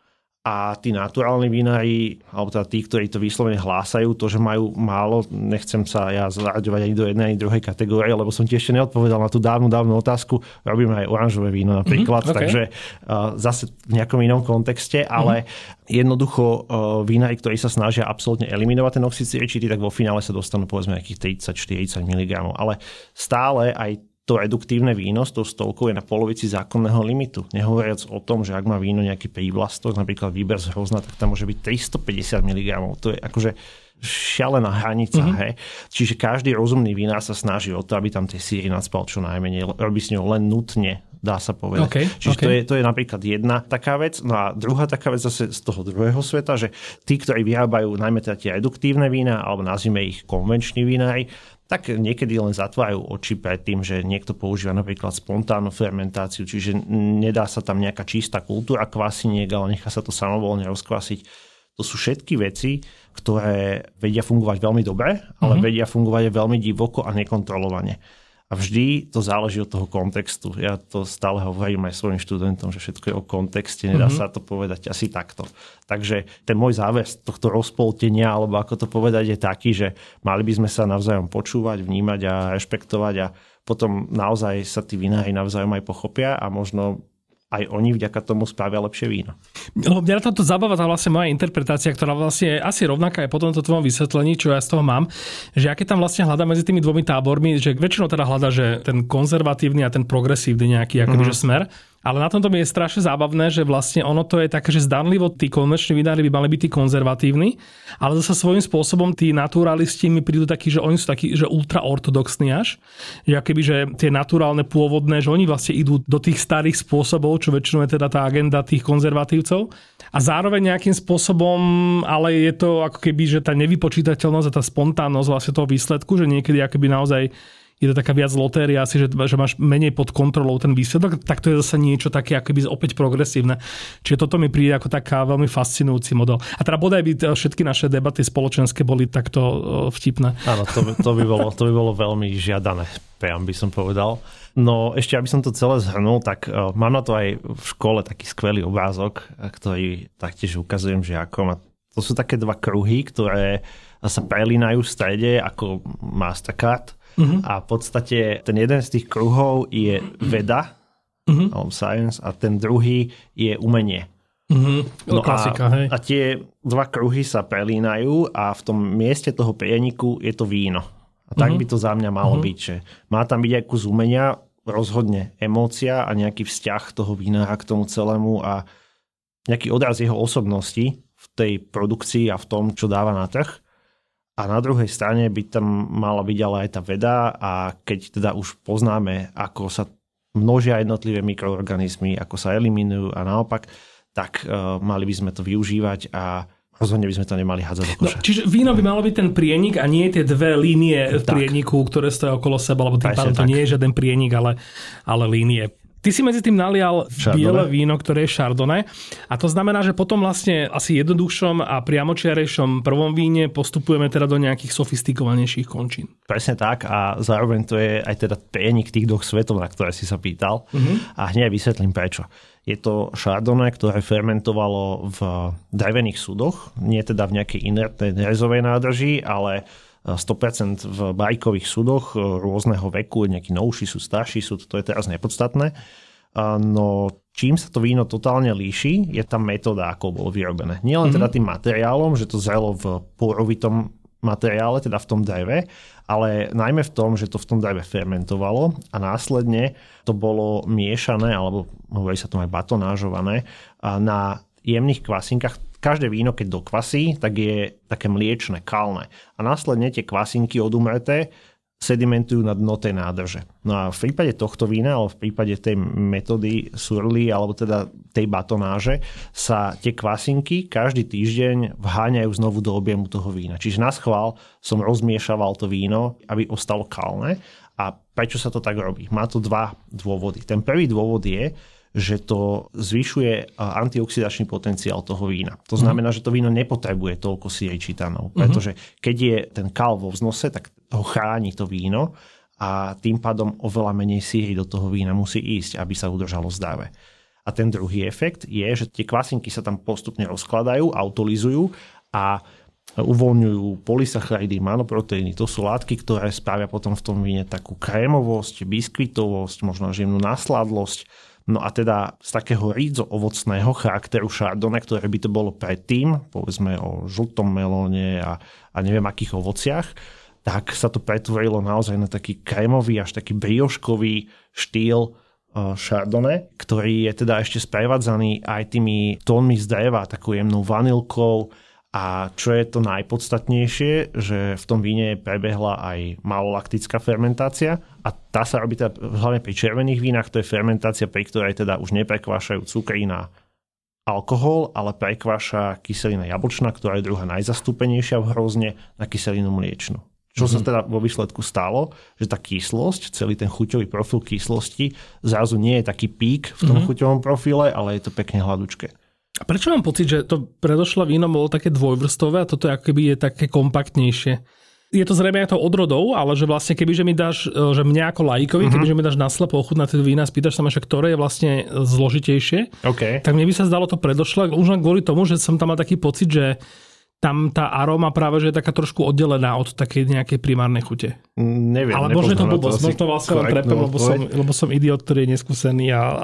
A tí naturálni vinári, alebo teda tí, ktorí to vyslovene hlásajú, to, že majú málo, nechcem sa ja zaraďovať ani do jednej, ani druhej kategórie, lebo som ti ešte neodpovedal na tú dávnu, dávnu otázku. Robíme aj oranžové víno napríklad, mm-hmm, okay. takže uh, zase v nejakom inom kontexte, ale mm-hmm. jednoducho uh, vinári, ktorí sa snažia absolútne eliminovať ten oxid siričitý, tak vo finále sa dostanú povedzme nejakých tridsať štyridsať miligramov. Ale stále aj to reduktívne víno s tou stovkou je na polovici zákonného limitu. Nehovoriac o tom, že ak má víno nejaký prívlastok, napríklad výber z hrozna, tak tam môže byť tristopäťdesiat miligramov. To je akože šialená hranica. Mm-hmm. Hej. Čiže každý rozumný vinár sa snaží o to, aby tam tie síry nadspal čo najmenej. Robí s ňou len nutne, dá sa povedať. Okay, Čiže okay. To, je, to je napríklad jedna taká vec. No a druhá taká vec zase z toho druhého sveta, že tí, ktorí vyrábajú najmä teda tie reduktívne vína, alebo nazvime ich konvenční vinári, tak niekedy len zatvárajú oči pred tým, že niekto používa napríklad spontánnu fermentáciu, čiže nedá sa tam nejaká čistá kultúra kvasiniek, ale nechá sa to samovolne rozkvasiť. To sú všetky veci, ktoré vedia fungovať veľmi dobre, ale mm-hmm. vedia fungovať veľmi divoko a nekontrolovane. A vždy to záleží od toho kontextu. Ja to stále hovorím aj svojim študentom, že všetko je o kontexte, nedá mm-hmm. sa to povedať asi takto. Takže ten môj záver z tohto rozpoltenia, alebo ako to povedať, je taký, že mali by sme sa navzájom počúvať, vnímať a rešpektovať a potom naozaj sa tí vinári navzájom aj pochopia a možno aj oni vďaka tomu spravia lepšie víno. No, mňa na toto zabáva tá vlastne moja interpretácia, ktorá vlastne je asi rovnaká aj po tomto tvojom vysvetlení, čo ja z toho mám, že aké tam vlastne hľadá medzi tými dvomi tábormi, že väčšinou teda hľadá, že ten konzervatívny a ten progresívny nejaký akoby, mm-hmm. že smer. Ale na tomto mi je strašne zábavné, že vlastne ono to je také, že zdanlivo tí konvenční vinári by mali byť tí konzervatívni, ale zase svojím spôsobom tí naturalisti mi prídu takí, že oni sú takí, že ultraortodoxní až, že akoby, že tie naturálne pôvodné, že oni vlastne idú do tých starých spôsobov, čo väčšinou je teda tá agenda tých konzervatívcov. A zároveň nejakým spôsobom, ale je to ako keby, že tá nevypočítateľnosť a tá spontánnosť vlastne toho výsledku, že niekedy akoby naozaj je to taká viac lotéria asi, že, že máš menej pod kontrolou ten výsledok, tak to je zase niečo také akoby opäť progresívne. Čiže toto mi príde ako taká veľmi fascinujúci model. A teda bodaj by všetky naše debaty spoločenské boli takto vtipné. Áno, to, to, by bolo, to by bolo veľmi žiadané, priam by som povedal. No ešte, aby som to celé zhrnul, tak uh, mám na to aj v škole taký skvelý obrázok, ktorý taktiež ukazujem žiakom. A to sú také dva kruhy, ktoré sa prelínajú v strede ako Mastercard. Uh-huh. A v podstate ten jeden z tých kruhov je veda, uh-huh. alebo science, a ten druhý je umenie. Uh-huh. No klasika, a, hej. a tie dva kruhy sa prelínajú a v tom mieste toho prieniku je to víno. A tak uh-huh. by to za mňa malo uh-huh. byť. Že má tam byť aj kus umenia, rozhodne emócia a nejaký vzťah toho vína k tomu celému a nejaký odraz jeho osobnosti v tej produkcii a v tom, čo dáva na trh. A na druhej strane by tam mala byť ale aj tá veda a keď teda už poznáme, ako sa množia jednotlivé mikroorganizmy, ako sa eliminujú a naopak, tak uh, mali by sme to využívať a rozhodne by sme to nemali hádzať do koša. No, čiže víno by malo byť ten prienik a nie tie dve línie v prieniku, ktoré stojí okolo seba, lebo tým pádom to nie je žiaden prienik, ale, ale línie. Ty si medzi tým nalial Chardonnay. Biele víno, ktoré je Chardonnay. A to znamená, že potom vlastne asi jednoduchšom a priamočiarejšom prvom víne postupujeme teda do nejakých sofistikovanejších končín. Presne tak a zároveň to je aj teda prienik tých dvoch svetov, na ktoré si sa pýtal. Uh-huh. A hneď vysvetlím prečo. Je to Chardonnay, ktoré fermentovalo v drevených súdoch, nie teda v nejakej inertnej rezovej nádrži, ale sto percent v bajkových súdoch rôzneho veku, nejaký novší súd, starší súd, to je teraz nepodstatné. No čím sa to víno totálne líši, je tá metóda, ako bolo vyrobené. Nie len mm-hmm. teda tým materiálom, že to zrelo v pôrovitom materiále, teda v tom dreve, ale najmä v tom, že to v tom dreve fermentovalo a následne to bolo miešané, alebo hovorí sa tomu aj batonážované, na jemných kvasinkách. Každé víno, keď dokvasí, tak je také mliečne, kalné. A následne tie kvasinky odumreté sedimentujú na dno tej nádrže. No a v prípade tohto vína, alebo v prípade tej metódy surly, alebo teda tej batonáže, sa tie kvasinky každý týždeň vháňajú znovu do objemu toho vína. Čiže na schvál som rozmiešaval to víno, aby ostalo kalné. A prečo sa to tak robí? Má to dva dôvody. Ten prvý dôvod je, že to zvyšuje antioxidačný potenciál toho vína. To znamená, mm. že to víno nepotrebuje toľko siričitanov, pretože keď je ten kal vo vznose, tak ho chráni to víno a tým pádom oveľa menej síry do toho vína musí ísť, aby sa udržalo zdravé. A ten druhý efekt je, že tie kvasinky sa tam postupne rozkladajú, autolizujú a uvoľňujú polysacharidy, manoproteíny. To sú látky, ktoré spravia potom v tom víne takú krémovosť, biskvitovosť, možno jemnú nasladlosť. No a teda z takého rídzo ovocného charakteru Chardonnay, ktoré by to bolo predtým, povedzme o žltom melóne a, a neviem akých ovociach, tak sa to pretvorilo naozaj na taký krémový, až taký brioškový štýl Chardonnay, ktorý je teda ešte sprevádzaný aj tými tónmi z dreva, takou jemnou vanilkou a čo je to najpodstatnejšie, že v tom víne prebehla aj malolaktická fermentácia a tá sa robí teda hlavne pri červených vínach, to je fermentácia, pri ktorej teda už neprekvášajú cukry na alkohol, ale prekváša kyselina jablčná, ktorá je druhá najzastúpenejšia v hrozne, na kyselinu mliečnu. Čo sa teda vo výsledku stalo, že tá kyslosť, celý ten chuťový profil kyslosti zrazu nie je taký pík v tom mm-hmm. chuťovom profile, ale je to pekne hladučké. A prečo mám pocit, že to predošlé víno bolo také dvojvrstové a toto akoby je také kompaktnejšie? Je to zrejme aj to odrodov, ale že vlastne kebyže mi dáš, že mňa ako laikovi, mm-hmm. kebyže mi dáš naslepo ochutnať tie vína, spýtaš sa ma, že ktoré je vlastne zložitejšie, okay. tak mne by sa zdalo to predošlé, už len kvôli tomu, že som tam mal taký pocit, že tam tá aróma práve, že je taká trošku oddelená od takej nejakej primárnej chute. Neviem. Ale možno je to blbosť, možno vlastne len trepem, lebo som, lebo som idiot, ktorý je neskúsený. A...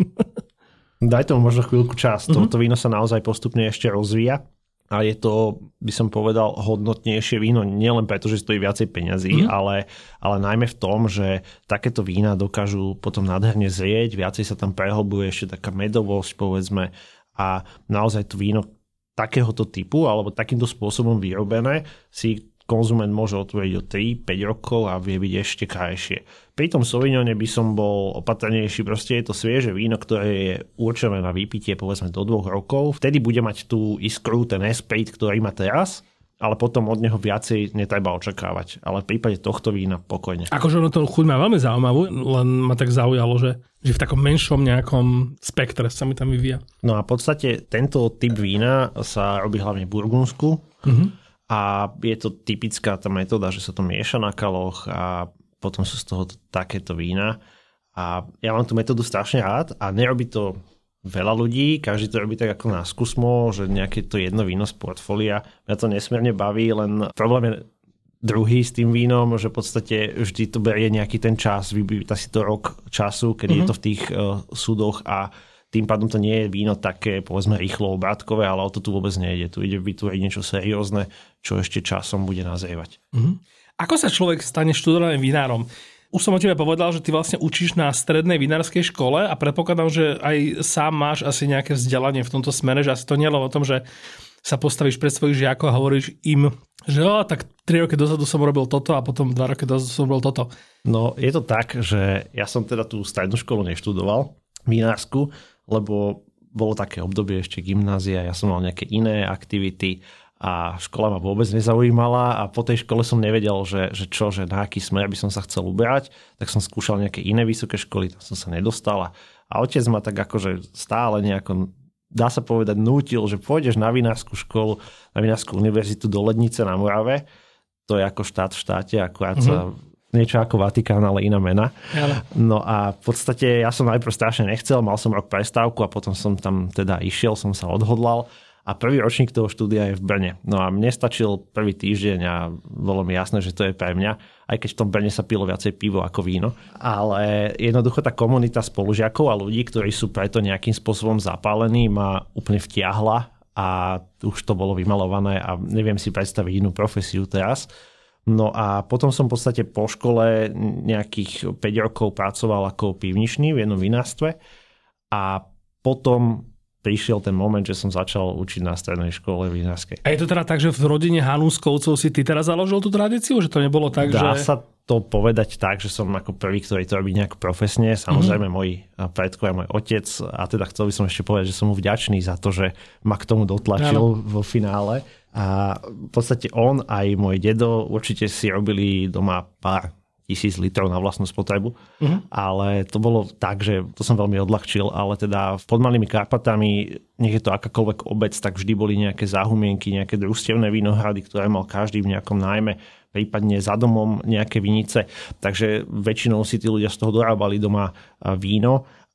Daj tomu možno chvíľku čas. Mm-hmm. Toto víno sa naozaj postupne ešte rozvíja a je to, by som povedal, hodnotnejšie víno, nielen preto, že stojí viacej peňazí, mm-hmm. ale, ale najmä v tom, že takéto vína dokážu potom nádherne zrieť, viacej sa tam prehlbuje ešte taká medovosť, povedzme, a naozaj to víno takéhoto typu alebo takýmto spôsobom vyrobené si konzument môže otvoriť o tri päť rokov a vie byť ešte krajšie. Pri tom Sauvignone by som bol opatrnejší, proste je to svieže víno, ktoré je určené na vypitie povedzme do dvoch rokov. Vtedy bude mať tú iskru, ten esprit, ktorý má teraz, ale potom od neho viacej netreba očakávať. Ale v prípade tohto vína pokojne. Akože ono to chuť má veľmi zaujímavú, len ma tak zaujalo, že, že v takom menšom nejakom spektre sa mi tam vyvíja. No a v podstate tento typ vína sa robí hlavne v Burgundsku mm-hmm. a je to typická tá metóda, že sa to mieša na kaloch a potom sú z toho takéto vína. A ja mám tú metódu strašne rád a nerobí to veľa ľudí, každý to robí tak ako na skúsmo, že nejaké to jedno víno z portfólia. Mňa to nesmierne baví, len problém je druhý s tým vínom, že v podstate vždy to berie nejaký ten čas, vybýta si to rok času, keď mm-hmm. je to v tých uh, súdoch a tým pádom to nie je víno také, povedzme, rýchlo obrátkové, ale o to tu vôbec nejde. Tu ide vytvoriť niečo seriózne, čo ešte časom bude nazrievať. Mm-hmm. Ako sa človek stane študovaným vinárom? Už som o tebe povedal, že ty vlastne učíš na strednej vinárskej škole a predpokladám, že aj sám máš asi nejaké vzdelanie v tomto smere, že asi to nie len o tom, že sa postavíš pred svojich žiakov a hovoríš im, že o, tak tri roky dozadu som robil toto a potom dva roky dozadu som robil toto. No je to tak, že ja som teda tú strednú školu neštudoval, vinársku, lebo bolo také obdobie ešte gymnázia, ja som mal nejaké iné aktivity a škola ma vôbec nezaujímala a po tej škole som nevedel, že, že čo, že na aký smer by som sa chcel uberať, tak som skúšal nejaké iné vysoké školy, tam som sa nedostal a, a otec ma tak akože stále nejako, dá sa povedať, nútil, že pôjdeš na vinárskú školu, na vinárskú univerzitu do Lednice na Morave, to je ako štát v štáte, akurát mm-hmm. sa niečo ako Vatikán, ale iná mena. Ale. No a v podstate ja som najprv strašne nechcel, mal som rok prestávku a potom som tam teda išiel, som sa odhodlal. A prvý ročník toho štúdia je v Brne. No a mne stačil prvý týždeň a bolo mi jasné, že to je pre mňa, aj keď v tom Brne sa pilo viacej pivo ako víno. Ale jednoducho tá komunita spolužiakov a ľudí, ktorí sú preto nejakým spôsobom zapálení, ma úplne vtiahla a už to bolo vymalované a neviem si predstaviť inú profesiu teraz. No a potom som v podstate po škole nejakých päť rokov pracoval ako pivničný v jednom vinárstve a potom prišiel ten moment, že som začal učiť na strednej škole vinárskej. A je to teda tak, že v rodine Hanúskovcov si ty teraz založil tú tradíciu? Že to nebolo tak, Dá že... sa to povedať tak, že som ako prvý, ktorý to robí nejak profesne. Samozrejme, mm-hmm. môj predkovia, môj otec. A teda chcel by som ešte povedať, že som mu vďačný za to, že ma k tomu dotlačil ano. vo finále. A v podstate on aj môj dedo určite si robili doma pár tisíc litrov na vlastnú spotrebu, uh-huh. ale to bolo tak, že to som veľmi odľahčil, ale teda pod Malými Karpatami, nech je to akákoľvek obec, tak vždy boli nejaké záhumienky, nejaké družstevné vinohrady, ktoré mal každý v nejakom nájme, prípadne za domom nejaké vinice, takže väčšinou si tí ľudia z toho dorábali doma víno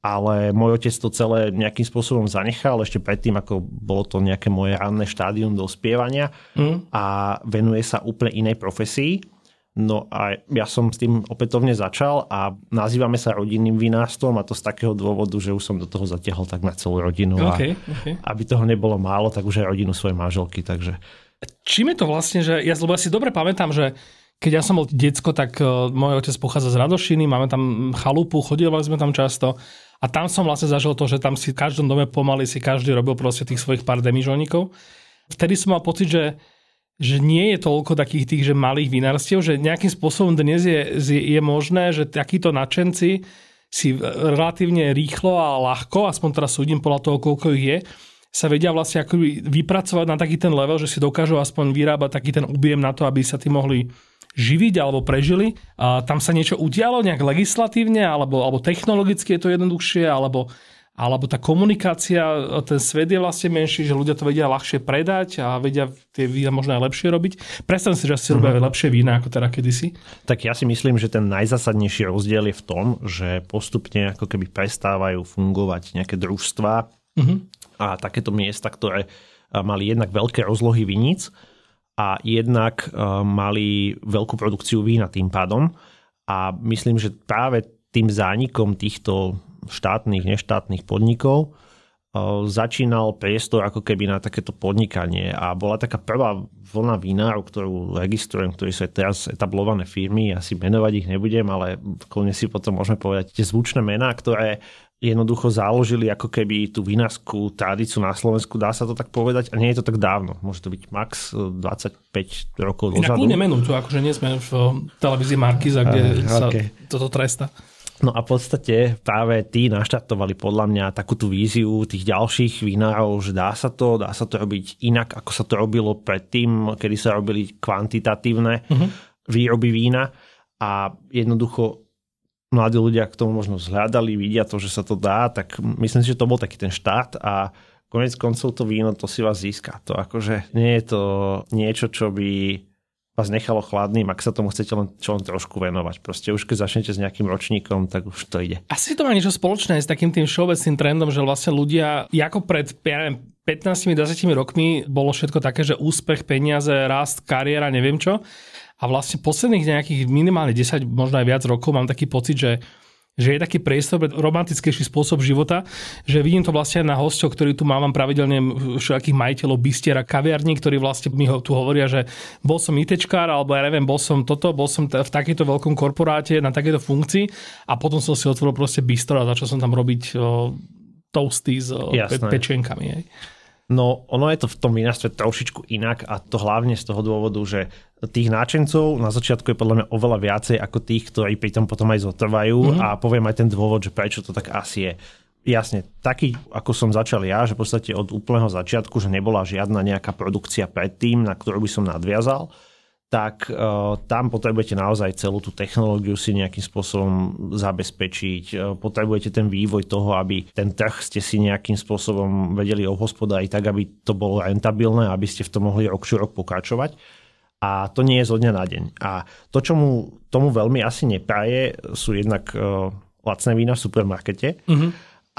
ale môj otec to celé nejakým spôsobom zanechal ešte predtým, ako bolo to nejaké moje ranné štádium dospievania mm. a venuje sa úplne inej profesii. No a ja som s tým opätovne začal a nazývame sa rodinným vinárstvom a to z takého dôvodu, že už som do toho zatiahol tak na celú rodinu okay, a okay. aby toho nebolo málo, tak už aj rodinu svojej manželky, takže... Čím je to vlastne, že ja, lebo ja si dobre pamätám, že keď ja som bol decko, tak uh, môj otec pochádza z Radošiny, máme tam chalupu, chodívali sme tam často a tam som vlastne zažil to, že tam si v každom dome pomaly si každý robil proste tých svojich pár demižónikov. Vtedy som mal pocit, že, že nie je toľko takých tých, že malých vinárstiev, že nejakým spôsobom dnes je, je možné, že takíto nadšenci si relatívne rýchlo a ľahko, aspoň teraz súdim podľa toho, koľko ich je, sa vedia vlastne akoby vypracovať na taký ten level, že si dokážu aspoň vyrábať taký ten objem na to, aby sa tým mohli živiť alebo prežili. A tam sa niečo udialo nejak legislatívne alebo, alebo technologicky je to jednoduchšie alebo, alebo tá komunikácia, ten svet je vlastne menší, že ľudia to vedia ľahšie predať a vedia tie vína možno aj lepšie robiť. Predstavím si, že si robia mm-hmm. lepšie vína ako teda kedysi. Tak ja si myslím, že ten najzásadnejší rozdiel je v tom, že postupne ako keby prestávajú fungovať nejaké družstvá mm-hmm. a takéto miesta, ktoré mali jednak veľké rozlohy viníc a jednak uh, mali veľkú produkciu vína tým pádom. A myslím, že práve tým zánikom týchto štátnych, neštátnych podnikov uh, začínal priestor ako keby na takéto podnikanie. A bola taká prvá vlna vinárov, ktorú registrujem, ktorí sú teraz etablované firmy. Ja si menovať ich nebudem, ale kľudne si potom môžeme povedať tie zvučné mená, ktoré jednoducho založili ako keby tú vinárskú tradíciu na Slovensku, dá sa to tak povedať, a nie je to tak dávno. Môže to byť max dvadsaťpäť rokov dozadu. Inak kľudne menu, tu akože nie sme v televízii Markíza, kde uh, okay. sa toto tresta. No a v podstate práve tí naštartovali podľa mňa takú tú víziu tých ďalších vinárov, že dá sa to, dá sa to robiť inak, ako sa to robilo predtým, kedy sa robili kvantitatívne uh-huh. výroby vína a jednoducho mladí ľudia k tomu možno vzhľadali, vidia to, že sa to dá, tak myslím si, že to bol taký ten štart a konec koncov to víno, to si vás získa. To akože nie je to niečo, čo by vás nechalo chladným, ak sa tomu chcete len, čo len trošku venovať. Proste už keď začnete s nejakým ročníkom, tak už to ide. Asi to má niečo spoločné s takým tým všeobecným trendom, že vlastne ľudia, ako pred ja neviem, pätnásť dvadsať rokmi bolo všetko také, že úspech, peniaze, rast, kariéra, neviem čo. A vlastne posledných nejakých minimálne desať, možno aj viac rokov mám taký pocit, že, že je taký priestor pre romantickejší spôsob života, že vidím to vlastne aj na hosťov, ktorí tu mám pravidelne všetkých majiteľov bistier a kaviarní, ktorí vlastne mi ho tu hovoria, že bol som ITčkár, alebo ja neviem, bol som toto, bol som v takejto veľkom korporáte na takejto funkcii a potom som si otvoril proste bistro a začal som tam robiť o, toasty s pe- pečenkami. Hej. No, ono je to v tom vinárstve trošičku inak a to hlavne z toho dôvodu, že tých náčencov na začiatku je podľa mňa oveľa viacej ako tých, ktorí pri tom potom aj zotrvajú mm-hmm. a poviem aj ten dôvod, že prečo to tak asi je. Jasne, taký, ako som začal ja, že v podstate od úplného začiatku, že nebola žiadna nejaká produkcia predtým, na ktorú by som nadviazal, tak uh, tam potrebujete naozaj celú tú technológiu si nejakým spôsobom zabezpečiť. Uh, potrebujete ten vývoj toho, aby ten trh ste si nejakým spôsobom vedeli obhospodáriť tak, aby to bolo rentabilné, aby ste v tom mohli rok čo rok pokračovať. A to nie je zo dňa na deň. A to, čo mu tomu veľmi asi nepraje, sú jednak uh, lacné vína v supermarkete. Mm-hmm.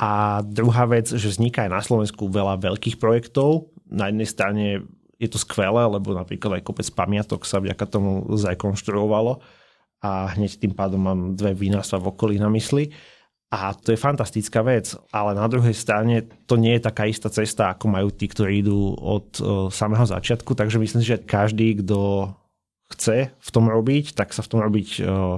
A druhá vec, že vzniká aj na Slovensku veľa veľkých projektov. Na jednej strane je to skvelé, lebo napríklad aj kopec pamiatok sa vďaka tomu zrekonštruovalo a hneď tým pádom mám dve vinárstva v okolí na mysli. A to je fantastická vec, ale na druhej strane to nie je taká istá cesta, ako majú tí, ktorí idú od uh, samého začiatku, takže myslím, že každý, kto chce v tom robiť, tak sa v tom robiť uh,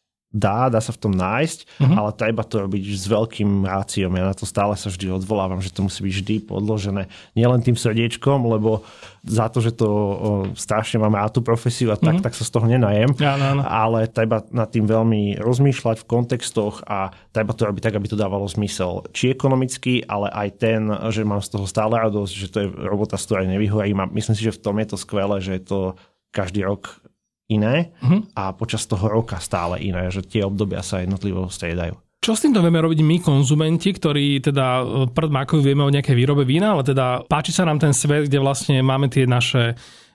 dá, dá sa v tom nájsť, mm-hmm. ale treba to robiť s veľkým ráciom. Ja na to stále sa vždy odvolávam, že to musí byť vždy podložené nielen tým srdiečkom, lebo za to, že to o, strašne mám rád tú profesiu a tak, mm-hmm. tak sa z toho nenajem. Ja, no, no. Ale treba nad tým veľmi rozmýšľať v kontextoch a treba to robiť tak, aby to dávalo zmysel. Či ekonomicky, ale aj ten, že mám z toho stále radosť, že to je robota, z ktorej nevyhorím. Myslím si, že v tom je to skvelé, že je to každý rok iné uh-huh. a počas toho roka stále iné, že tie obdobia sa jednotlivo striedajú. Čo s týmto vieme robiť my, konzumenti, ktorí teda prd mákovi vieme o nejakej výrobe vína, ale teda páči sa nám ten svet, kde vlastne máme tie naše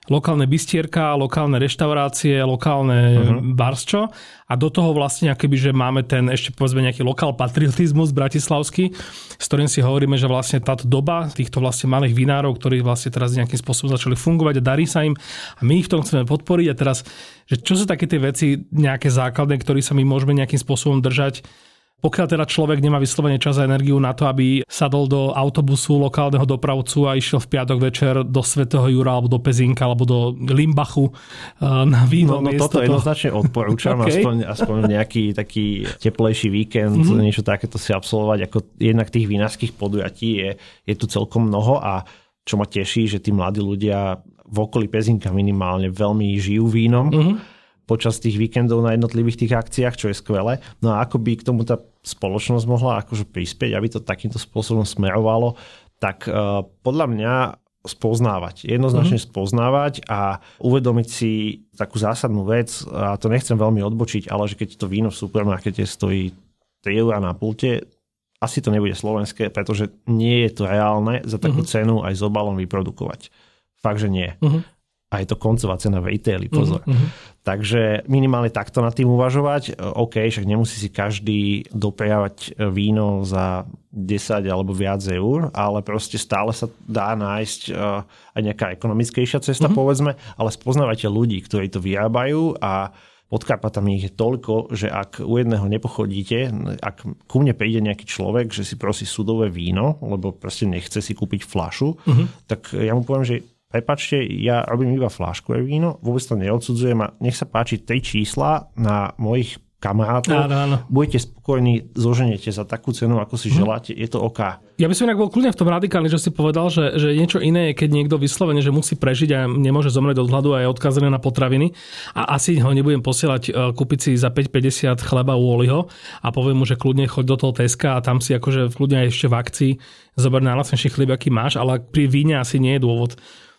lokálne bistierka, lokálne reštaurácie, lokálne uh-huh. barsčo a do toho vlastne akoby, že máme ten ešte povedzme nejaký lokál patriotizmus bratislavský, s ktorým si hovoríme, že vlastne táto doba týchto vlastne malých vinárov, ktorí vlastne teraz nejakým spôsobom začali fungovať a darí sa im a my ich v tom chceme podporiť a teraz, že čo sú také tie veci nejaké základné, ktoré sa my môžeme nejakým spôsobom držať, pokiaľ teda človek nemá vyslovene čas a energiu na to, aby sadol do autobusu lokálneho dopravcu a išiel v piatok večer do Svätého Jura alebo do Pezinka alebo do Limbachu na víno. No, no toto jednoznačne odporúčam, okay. aspoň, aspoň nejaký taký teplejší víkend, mm-hmm. niečo takéto si absolvovať, ako jednak tých vinárskych podujatí je, je tu celkom mnoho a čo ma teší, že tí mladí ľudia v okolí Pezinka minimálne veľmi žijú vínom. Mm-hmm. počas tých víkendov na jednotlivých tých akciách, čo je skvelé. No a ako by k tomu tá spoločnosť mohla akože prispieť, aby to takýmto spôsobom smerovalo, tak uh, podľa mňa spoznávať. Jednoznačne mm-hmm. spoznávať a uvedomiť si takú zásadnú vec, a to nechcem veľmi odbočiť, ale že keď to víno v supermarkete stojí tri eurá na pulte, asi to nebude slovenské, pretože nie je to reálne za takú mm-hmm. cenu aj s obalom vyprodukovať. Fakt, že nie. Mm-hmm. A je to koncová cena v retaili, pozor. Mm-hmm. Takže minimálne takto nad tým uvažovať. OK, však nemusí si každý dopriavať víno za desať alebo viac eur, ale proste stále sa dá nájsť aj nejaká ekonomickejšia cesta, mm-hmm. povedzme, ale spoznávajte ľudí, ktorí to vyrábajú a pod Karpatami ich je toľko, že ak u jedného nepochodíte, ak ku mne príde nejaký človek, že si prosí sudové víno, lebo proste nechce si kúpiť fľašu, mm-hmm. tak ja mu poviem, že prepáčte, ja robím iba fľaškové víno, vôbec to neodsudzujem a nech sa páči tri čísla na mojich kamarátov. Áno, áno. Budete spokojní, zoženete za takú cenu, ako si hm. želáte, je to OK. Ja by som inak bol kľudne v tom radikálny, že si povedal, že, že niečo iné je, keď niekto vyslovene, že musí prežiť a nemôže zomrieť od hladu a je odkazaný na potraviny a asi ho nebudem posielať kúpiť si za päť päťdesiat chleba u Oliho a poviem mu, že kľudne choď do toho Teska a tam si akože kľudne aj ešte v akcii zober najlacnejší chlieb, aký máš, ale pri víne asi nie je dôvod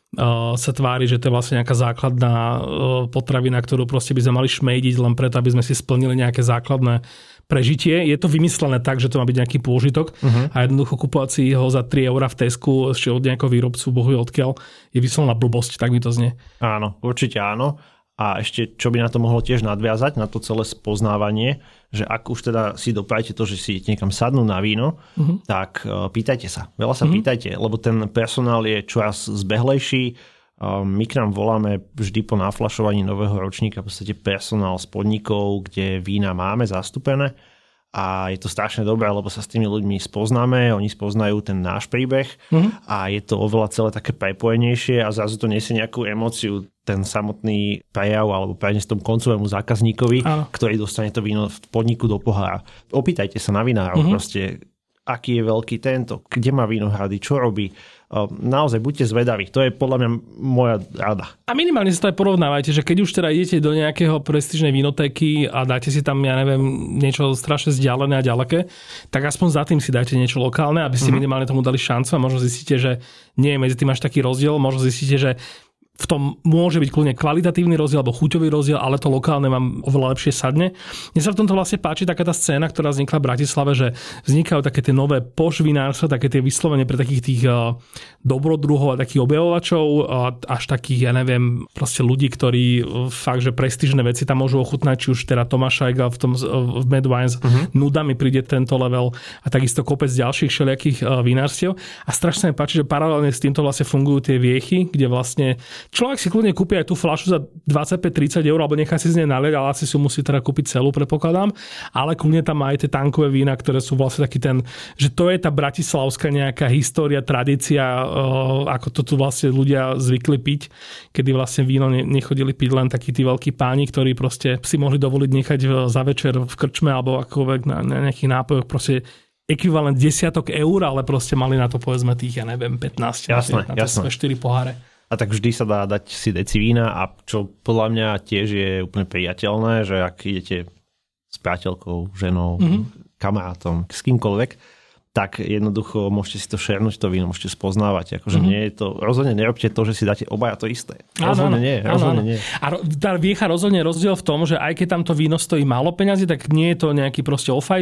sa tvári, že to je vlastne nejaká základná potravina, ktorú proste by sme mali šmejdiť len preto, aby sme si splnili nejaké základné prežitie. Je to vymyslené tak, že to má byť nejaký pôžitok uh-huh. a jednoducho kupovať si ho za tri eurá v Tesku ešte od nejakého výrobcu, bohu odkiaľ, je vyslovená blbosť, tak mi to znie. Áno, určite áno. A ešte, čo by na to mohlo tiež nadviazať, na to celé spoznávanie, že ak už teda si doprajete to, že si idete niekam sadnú na víno, uh-huh. tak uh, pýtajte sa. Veľa sa uh-huh. pýtajte, lebo ten personál je čoraz zbehlejší. Uh, my k nám voláme vždy po naflašovaní nového ročníka v podstate personál z podnikov, kde vína máme zastúpené. A je to strašne dobré, lebo sa s tými ľuďmi spoznáme, oni spoznajú ten náš príbeh mm-hmm. a je to oveľa celé také prepojenejšie a zrazu to nesie nejakú emóciu, ten samotný prejav alebo preniesť tomu koncovému zákazníkovi, Áno. ktorý dostane to víno v podniku do pohára. Opýtajte sa na vinárov, mm-hmm. proste, aký je veľký tento, kde má vínohrady, čo robí. Naozaj buďte zvedaví, to je podľa mňa moja rada. A minimálne si to aj porovnávajte, že keď už teda idete do nejakého prestížnej vínotéky a dáte si tam, ja neviem, niečo strašne vzdialené a ďaleké, tak aspoň za tým si dajte niečo lokálne, aby ste mm-hmm. minimálne tomu dali šancu a možno zistíte, že nie je medzi tým až taký rozdiel, možno zistíte, že v tom môže byť kľudne kvalitatívny rozdiel alebo chuťový rozdiel, ale to lokálne vám oveľa lepšie sadne. Mne sa v tomto vlastne páči taká tá scéna, ktorá vznikla v Bratislave, že vznikajú také tie nové pošvinárstva, také tie vyslovene pre takých tých uh, dobrodruhov a takých objavovačov, uh, až takých, ja neviem, proste ľudí, ktorí uh, fakt, že prestížne veci tam môžu ochutnať, či už teda Tomáš Šajga v tom uh, v Mad Wines, uh-huh. nuda mi príde tento level a takisto kopec ďalších všelijakých uh, vinárstiev. A strašne mi páči, že paralelne s týmto vlastne fungujú tie viechy, kde vlastne človek si kľudne kúpi aj tú fľašu za dvadsaťpäť tridsať eur, alebo nechá si z nej naliať, ale asi si musí teda kúpiť celú, predpokladám. Ale kľudne tam aj tie tankové vína, ktoré sú vlastne taký ten, že to je tá bratislavská nejaká história, tradícia, ako to tu vlastne ľudia zvykli piť, kedy vlastne víno nechodili piť len takí tí veľkí páni, ktorí proste si mohli dovoliť nechať za večer v krčme alebo akoľvek na nejakých nápojoch proste ekvivalent desiatok eur, ale proste mali na to povedzme tých, ja neviem, pätnásť. Jasné, na jasné. štyri poháre. A tak vždy sa dá dať si deci vína a čo podľa mňa tiež je úplne priateľné, že ak idete s priateľkou, ženou, mm-hmm. kamarátom, s kýmkoľvek, tak jednoducho môžete si to šernúť, to víno môžete spoznávať. Akože mm-hmm. nie je to, rozhodne nerobte to, že si dáte obaja to isté. Rozhodne áno, nie, rozhodne áno, nie. A tá viecha rozhodne rozdiel v tom, že aj keď tam to víno stojí málo peňazí, tak nie je to nejaký proste ofajč,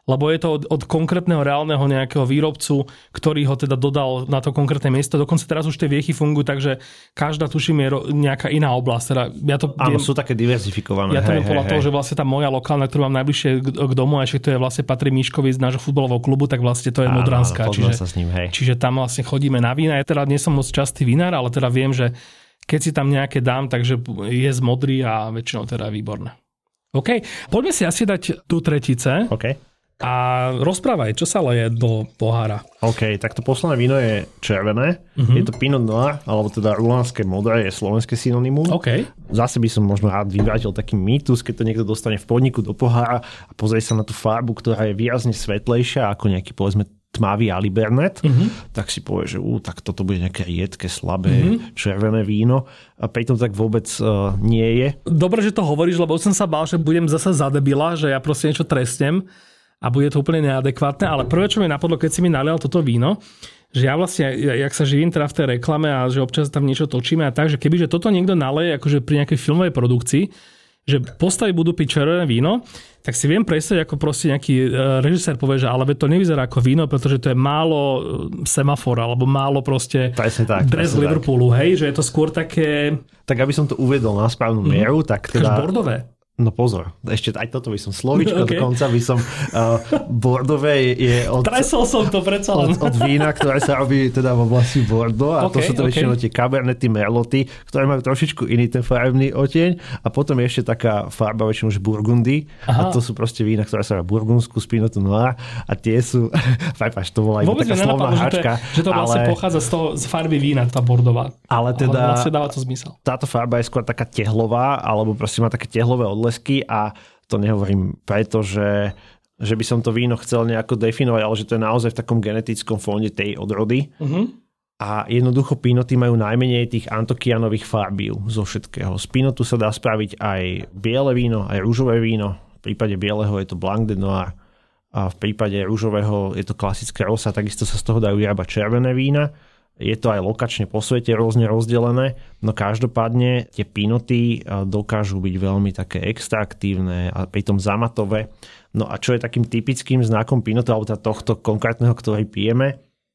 lebo je to od, od konkrétneho reálneho nejakého výrobcu, ktorý ho teda dodal na to konkrétne miesto. Dokonca teraz už tie viechy fungujú, takže každá, tuším, je nejaká iná oblasť. Teda ja to Áno, viem, sú také diverzifikované. Ja to hej, viem podľa hej, toho, hej. že vlastne tá moja lokálna, ktorú mám najbližšie k, k domu, a ešte to je vlastne patrí Miškovi z nášho futbalového klubu, tak vlastne to je Áno, Modranská. áno, čiže, sa s ním, hej. čiže tam vlastne chodíme na vína. Ja teda nie som moc častý vinár, ale teda viem, že keď si tam nejaké dám, takže je z modrý a väčšinou teda je výborné. OK, poďme si asi dať tu tretice. OK. A rozprávaj, čo sa leje do pohára? OK, tak to posledné víno je červené. Uh-huh. Je to Pinot Noir, alebo teda rulánske modré je slovenské synonymum. OK. Zase by som možno rád vyvrátil taký mýtus, keď to niekto dostane v podniku do pohára a pozrie sa na tú farbu, ktorá je výrazne svetlejšia ako nejaký, povedzme, tmavý Alibernet, uh-huh. tak si povie, že ú, tak toto bude nejaké riedke, slabé, uh-huh. červené víno. A pritom tak vôbec uh, nie je. Dobre, že to hovoríš, lebo som sa bál, že budem zasa zadebila, že ja proste niečo trestnem a bude to úplne neadekvátne, ale prvé, čo mi napadlo, keď si mi nalial toto víno, že ja vlastne, jak sa živím teda v tej reklame a že občas tam niečo točíme a tak, že kebyže toto niekto naleje akože pri nejakej filmovej produkcii, že postavy budú piť červené víno, tak si viem predstaviť, ako proste nejaký režisér povie, že ale to nevyzerá ako víno, pretože to je málo semafor, alebo málo proste tak, dres Liverpoolu, tak. Hej, že je to skôr také... Tak aby som to uviedol na správnu mieru, mm. tak teda... bordové. No pozor, ešte aj toto by som slovíčko, okay. Dokonca by som uh, bordové je od... Tresol som to predsa len. Od, od vína, ktoré sa robí teda v oblasti Bordeaux a okay, to sú to väčšinou okay. tie Cabernety, Merloty, ktoré majú trošičku iný ten farebný oteň a potom je ešte taká farba väčšinou, že Burgundy. Aha. A to sú proste vína, ktoré sa robí Burgundsku z Pinot Noir a tie sú... Fajpaš, to bola iba taká slovná háčka. Že to, je, že to vlastne ale... pochádza z, toho, z farby vína, tá bordová. Ale teda... Ale vlastne dáva to zmysel. Táto farba je skôr taká tehlová, alebo proste má také tehlové odlesky a to nehovorím preto, že, že by som to víno chcel nejako definovať, ale že to je naozaj v takom genetickom fonde tej odrody. Uh-huh. A jednoducho Pinoty majú najmenej tých antokianových farbív zo všetkého. Z Pinotu sa dá spraviť aj biele víno, aj rúžové víno. V prípade bieleho je to Blanc de Noir a v prípade rúžového je to klasické rosa. Takisto sa z toho dajú vyrábať červené vína. Je to aj lokačne po svete rôzne rozdelené, no každopádne tie pinoty dokážu byť veľmi také extraktívne a pritom zamatové. No a čo je takým typickým znakom pinotu, alebo tohto konkrétneho, ktorý pijeme,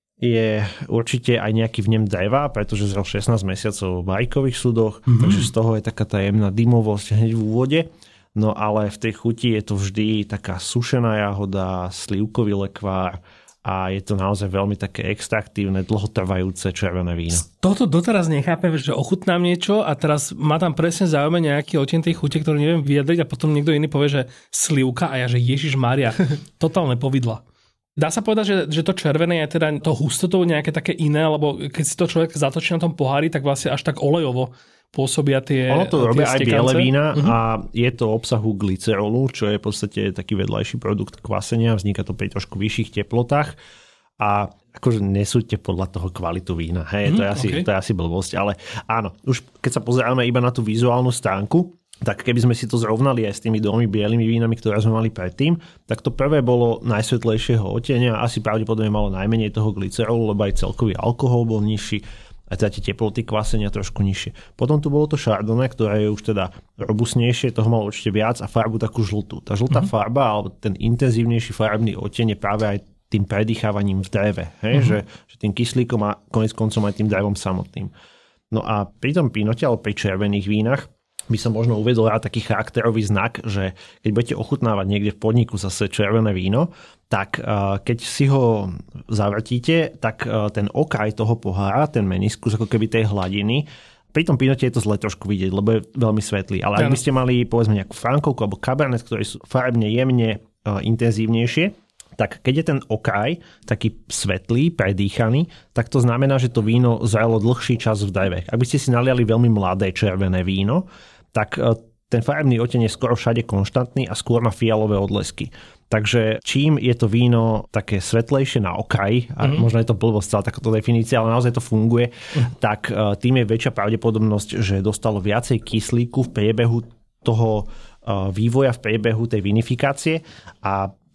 je určite aj nejaký vnem dreva, pretože zrel šestnásť mesiacov v bajkových súdoch, mm-hmm. takže z toho je taká tá jemná dymovosť hneď v úvode. No ale v tej chuti je to vždy taká sušená jahoda, slivkový lekvár, a je to naozaj veľmi také extraktívne, dlhotrvajúce červené víno. Toto doteraz nechápem, že ochutnám niečo a teraz ma tam presne zaujíma nejaký oteň tej chute, ktorý neviem vyjadriť a potom niekto iný povie, že slivka a ja, že Ježiš Mária, totálne povidla. Dá sa povedať, že, že to červené je teda to hustotou nejaké také iné, lebo keď si to človek zatočí na tom pohári, tak vlastne až tak olejovo pôsobia tie Ono to robia aj biele vína uh-huh. a je to obsahu glycerolu, čo je v podstate taký vedľajší produkt kvasenia, vzniká to pri trošku vyšších teplotách a akože nesúďte podľa toho kvalitu vína. Hej, uh-huh, to, je asi, okay. to je asi blbosť, ale áno, už keď sa pozeráme iba na tú vizuálnu stránku, tak keby sme si to zrovnali aj s tými dvomi bielými vínami, ktoré sme mali predtým, tak to prvé bolo najsvetlejšieho odtienia, asi pravdepodobne malo najmenej toho glycerolu, lebo aj celkový alkohol bol nižší, a teda tie teploty kvasenia trošku nižšie. Potom tu bolo to Chardonnay, ktoré je už teda robustnejšie, toho malo určite viac a farbu takú žltú. Tá žltá mm-hmm. farba, alebo ten intenzívnejší farbný odtieň je práve aj tým predýchávaním v dreve, hej? Mm-hmm. Že, že tým kyslíkom a konec koncom aj tým drevom samotným. No a pri tom pinote, alebo pri červených vínach, by som možno uvedol rád taký charakterový znak, že keď budete ochutnávať niekde v podniku zase červené víno, tak uh, keď si ho zavrtíte, tak uh, ten okraj toho pohára, ten meniskus ako keby tej hladiny, pri tom pinote je to zle trošku vidieť, lebo je veľmi svetlý. Ale ak by ste mali povedzme nejakú frankovku alebo cabernet, ktoré sú farebne jemne uh, intenzívnejšie, tak keď je ten okraj taký svetlý, predýchaný, tak to znamená, že to víno zrelo dlhší čas v dreve. Ak by ste si naliali veľmi mladé červené víno, tak ten farebný oteň je skoro všade konštantný a skôr má fialové odlesky. Takže čím je to víno také svetlejšie na okraji, a mm-hmm. možno je to blbosť celá takáto definícia, ale naozaj to funguje, mm. tak tým je väčšia pravdepodobnosť, že dostalo viacej kyslíku v priebehu toho vývoja, v priebehu tej vinifikácie a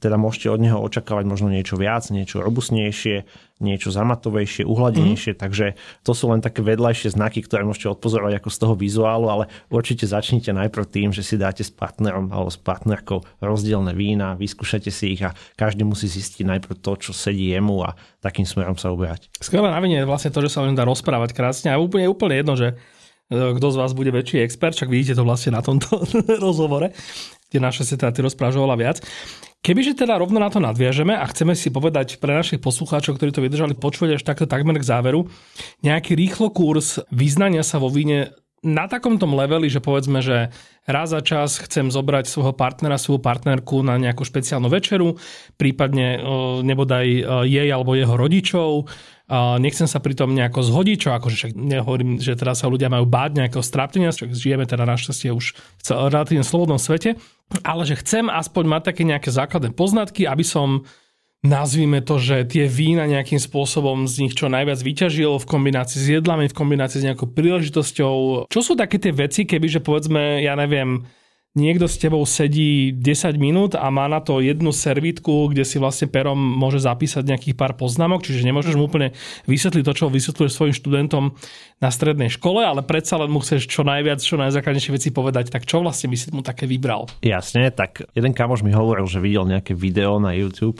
teda môžete od neho očakávať možno niečo viac, niečo robustnejšie, niečo zamatovejšie, uhladenejšie, mm. takže to sú len také vedľajšie znaky, ktoré môžete odpozorovať ako z toho vizuálu, ale určite začnite najprv tým, že si dáte s partnerom alebo s partnerkou rozdielne vína, vyskúšate si ich a každý musí zistiť najprv to, čo sedí jemu a takým smerom sa uberať. Skvelé na víne je vlastne to, že sa len dá rozprávať krásne a úplne, úplne jedno, že kto z vás bude väčší expert, však vidíte to vlastne na tomto rozhovore, kde naše sa teda ty rozprávaš oveľa viac. Kebyže teda rovno na to nadviažeme a chceme si povedať pre našich poslucháčov, ktorí to vydržali počuť až takto takmer k záveru, nejaký rýchlo kurz vyznania sa vo víne na takomto leveli, že povedzme, že raz za čas chcem zobrať svojho partnera, svoju partnerku na nejakú špeciálnu večeru, prípadne nebodaj jej alebo jeho rodičov. Nechcem sa pritom nejako zhodiť, čo akože však nehovorím, že teda sa ľudia majú báť nejakého strápnenia, však žijeme teda našťastie už v relatívne slobodnom svete, ale že chcem aspoň mať také nejaké základné poznatky, aby som, nazvime to, že tie vína nejakým spôsobom z nich čo najviac vyťažil v kombinácii s jedlami, v kombinácii s nejakou príležitosťou. Čo sú také tie veci, kebyže povedzme, ja neviem, niekto s tebou sedí desať minút a má na to jednu servítku, kde si vlastne perom môže zapísať nejakých pár poznámok, čiže nemôžeš mu úplne vysvetliť to, čo vysvetľuješ svojim študentom na strednej škole, ale predsa len mu chceš čo najviac, čo najzákladnejšie veci povedať. Tak čo vlastne by si mu také vybral? Jasne, tak jeden kamoš mi hovoril, že videl nejaké video na YouTube,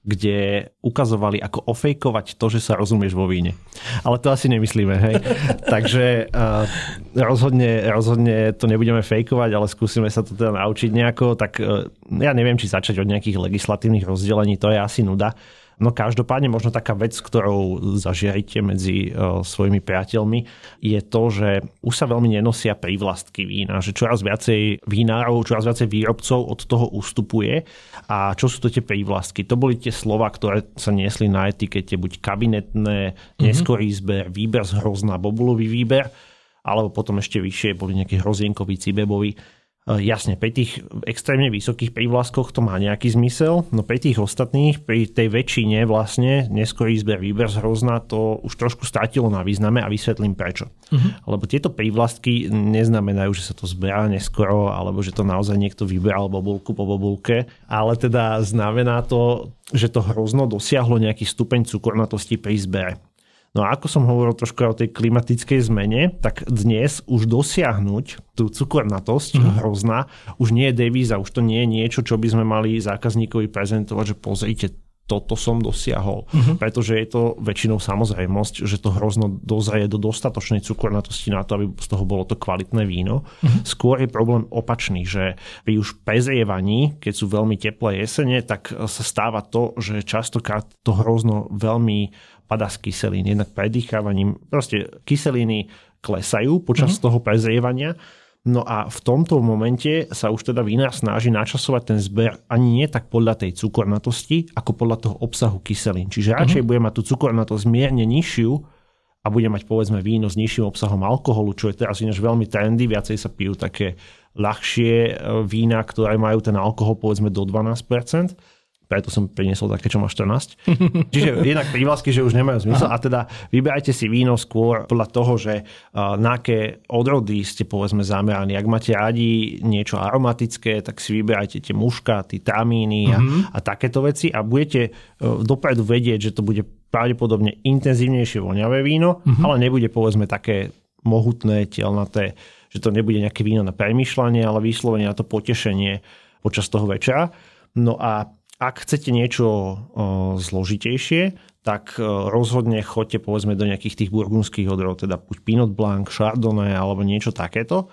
kde ukazovali, ako ofejkovať to, že sa rozumieš vo víne. Ale to asi nemyslíme, hej. Takže uh, rozhodne, rozhodne to nebudeme fejkovať, ale skúsime sa to teda naučiť nejako. Tak uh, ja neviem, či začať od nejakých legislatívnych rozdelení, to je asi nuda. No každopádne možno taká vec, ktorou zažiarite medzi uh, svojimi priateľmi, je to, že už sa veľmi nenosia prívlastky vína, že čoraz viacej vinárov, čoraz viacej výrobcov od toho ustupuje. A čo sú to tie prívlastky? To boli tie slova, ktoré sa niesli na etikete, buď kabinetné, neskorý zber, výber z hrozna, bobulový výber, alebo potom ešte vyššie boli nejaký hrozienkový, cibebový. Jasne, pri tých extrémne vysokých prívlastkoch to má nejaký zmysel, no pri tých ostatných, pri tej väčšine vlastne neskorý zber, výber z hrozna, to už trošku stratilo na význame a vysvetlím prečo. Uh-huh. Lebo tieto prívlastky neznamenajú, že sa to zberá neskoro, alebo že to naozaj niekto vyberal bobulku po bobulke, ale teda znamená to, že to hrozno dosiahlo nejaký stupeň cukornatosti pri zbere. No a ako som hovoril trošku o tej klimatickej zmene, tak dnes už dosiahnuť tú cukornatosť mm. hrozná už nie je devíza, už to nie je niečo, čo by sme mali zákazníkovi prezentovať, že pozrite, toto som dosiahol. Mm-hmm. Pretože je to väčšinou samozrejmosť, že to hrozno dozrie do dostatočnej cukornatosti na to, aby z toho bolo to kvalitné víno. Mm-hmm. Skôr je problém opačný, že pri už prezrievaní, keď sú veľmi teplé jesene, tak sa stáva to, že častokrát to hrozno veľmi padá z kyselín, jednak predýchávaním. Proste kyseliny klesajú počas mm-hmm. toho prezrievania. No a v tomto momente sa už teda vinár snaží načasovať ten zber ani nie tak podľa tej cukornatosti, ako podľa toho obsahu kyselín. Čiže radšej mm-hmm. bude mať tú cukornatosť mierne nižšiu a bude mať povedzme víno s nižším obsahom alkoholu, čo je teraz ináč veľmi trendy. Viacej sa pijú také ľahšie vína, ktoré majú ten alkohol povedzme do dvanásť percent. Preto som priniesol také, čo má štrnásť. Čiže jednak prívlastky, že už nemajú zmysel. Aha. A teda vyberajte si víno skôr podľa toho, že uh, na aké odrody ste povedzme zameraní. Ak máte radi niečo aromatické, tak si vyberajte tie muškáty, tamíny a, mm-hmm. a takéto veci a budete uh, dopredu vedieť, že to bude pravdepodobne intenzívnejšie voňavé víno, mm-hmm. ale nebude povedzme také mohutné, tielnaté, že to nebude nejaké víno na premýšľanie, ale vyslovene na to potešenie počas toho večera. No a ak chcete niečo o, zložitejšie, tak o, rozhodne choďte povedzme do nejakých tých burgundských odrodov, teda buď Pinot Blanc, Chardonnay alebo niečo takéto.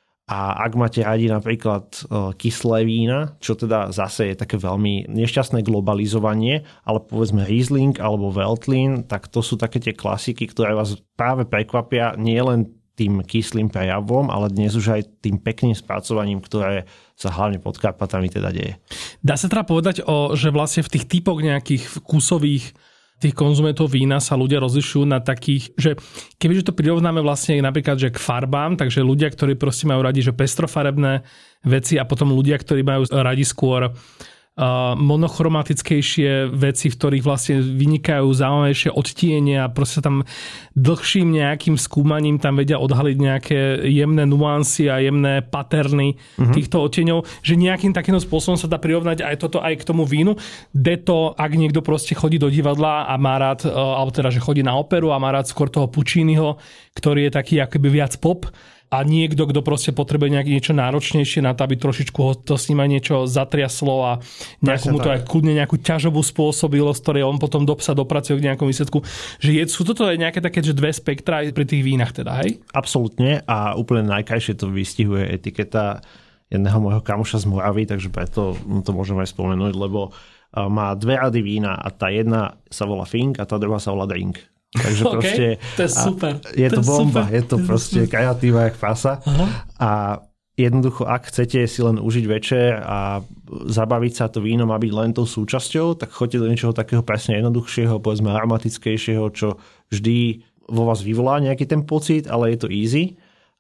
A ak máte radi napríklad o, kyslé vína, čo teda zase je také veľmi nešťastné globalizovanie, ale povedzme Riesling alebo Veltlin, tak to sú také tie klasiky, ktoré vás práve prekvapia nielen tým kyslým prejavom, ale dnes už aj tým pekným spracovaním, ktoré sa hlavne pod Karpatami teda deje. Dá sa teda povedať, o, že vlastne v tých typoch nejakých vkusových tých konzumentov vína sa ľudia rozlišujú na takých, že kebyže to prirovnáme vlastne napríklad že k farbám, takže ľudia, ktorí proste majú radi že pestrofarebné veci a potom ľudia, ktorí majú radi skôr monochromatickejšie veci, v ktorých vlastne vynikajú zaujímavejšie odtiene a proste tam dlhším nejakým skúmaním tam vedia odhaliť nejaké jemné nuancy a jemné paterny uh-huh. týchto odtieňov, že nejakým takým spôsobom sa dá prirovnať aj toto aj k tomu vínu. Deto, ak niekto proste chodí do divadla a má rád, alebo teda, že chodí na operu a má rád skôr toho Pucciniho, ktorý je taký akoby viac pop, a niekto, kto proste potrebuje nejaké niečo náročnejšie na to, aby trošičku ho to s ním aj niečo zatriaslo a nejakú mu to aj kľudne nejakú ťažovú spôsobilosť, ktorej on potom do psa dopracuje k nejakom výsledku. Že je, sú toto aj nejaké také, že dve spektra aj pri tých vínach teda, hej? Absolútne a úplne najkrajšie to vystihuje etiketa jedného môjho kamoša z Moravy, takže preto to môžem aj spomenúť, lebo má dve rady vína a tá jedna sa volá Fink a tá druhá sa volá Drink. Takže okay, proste, to je super. Je to, to bomba, super. je to proste kreatíva jak pasa. Aha. A jednoducho, ak chcete si len užiť večer a zabaviť sa, to víno má byť len tou súčasťou, tak choďte do niečoho takého presne jednoduchšieho, povedzme aromatickejšieho, čo vždy vo vás vyvolá nejaký ten pocit, ale je to easy.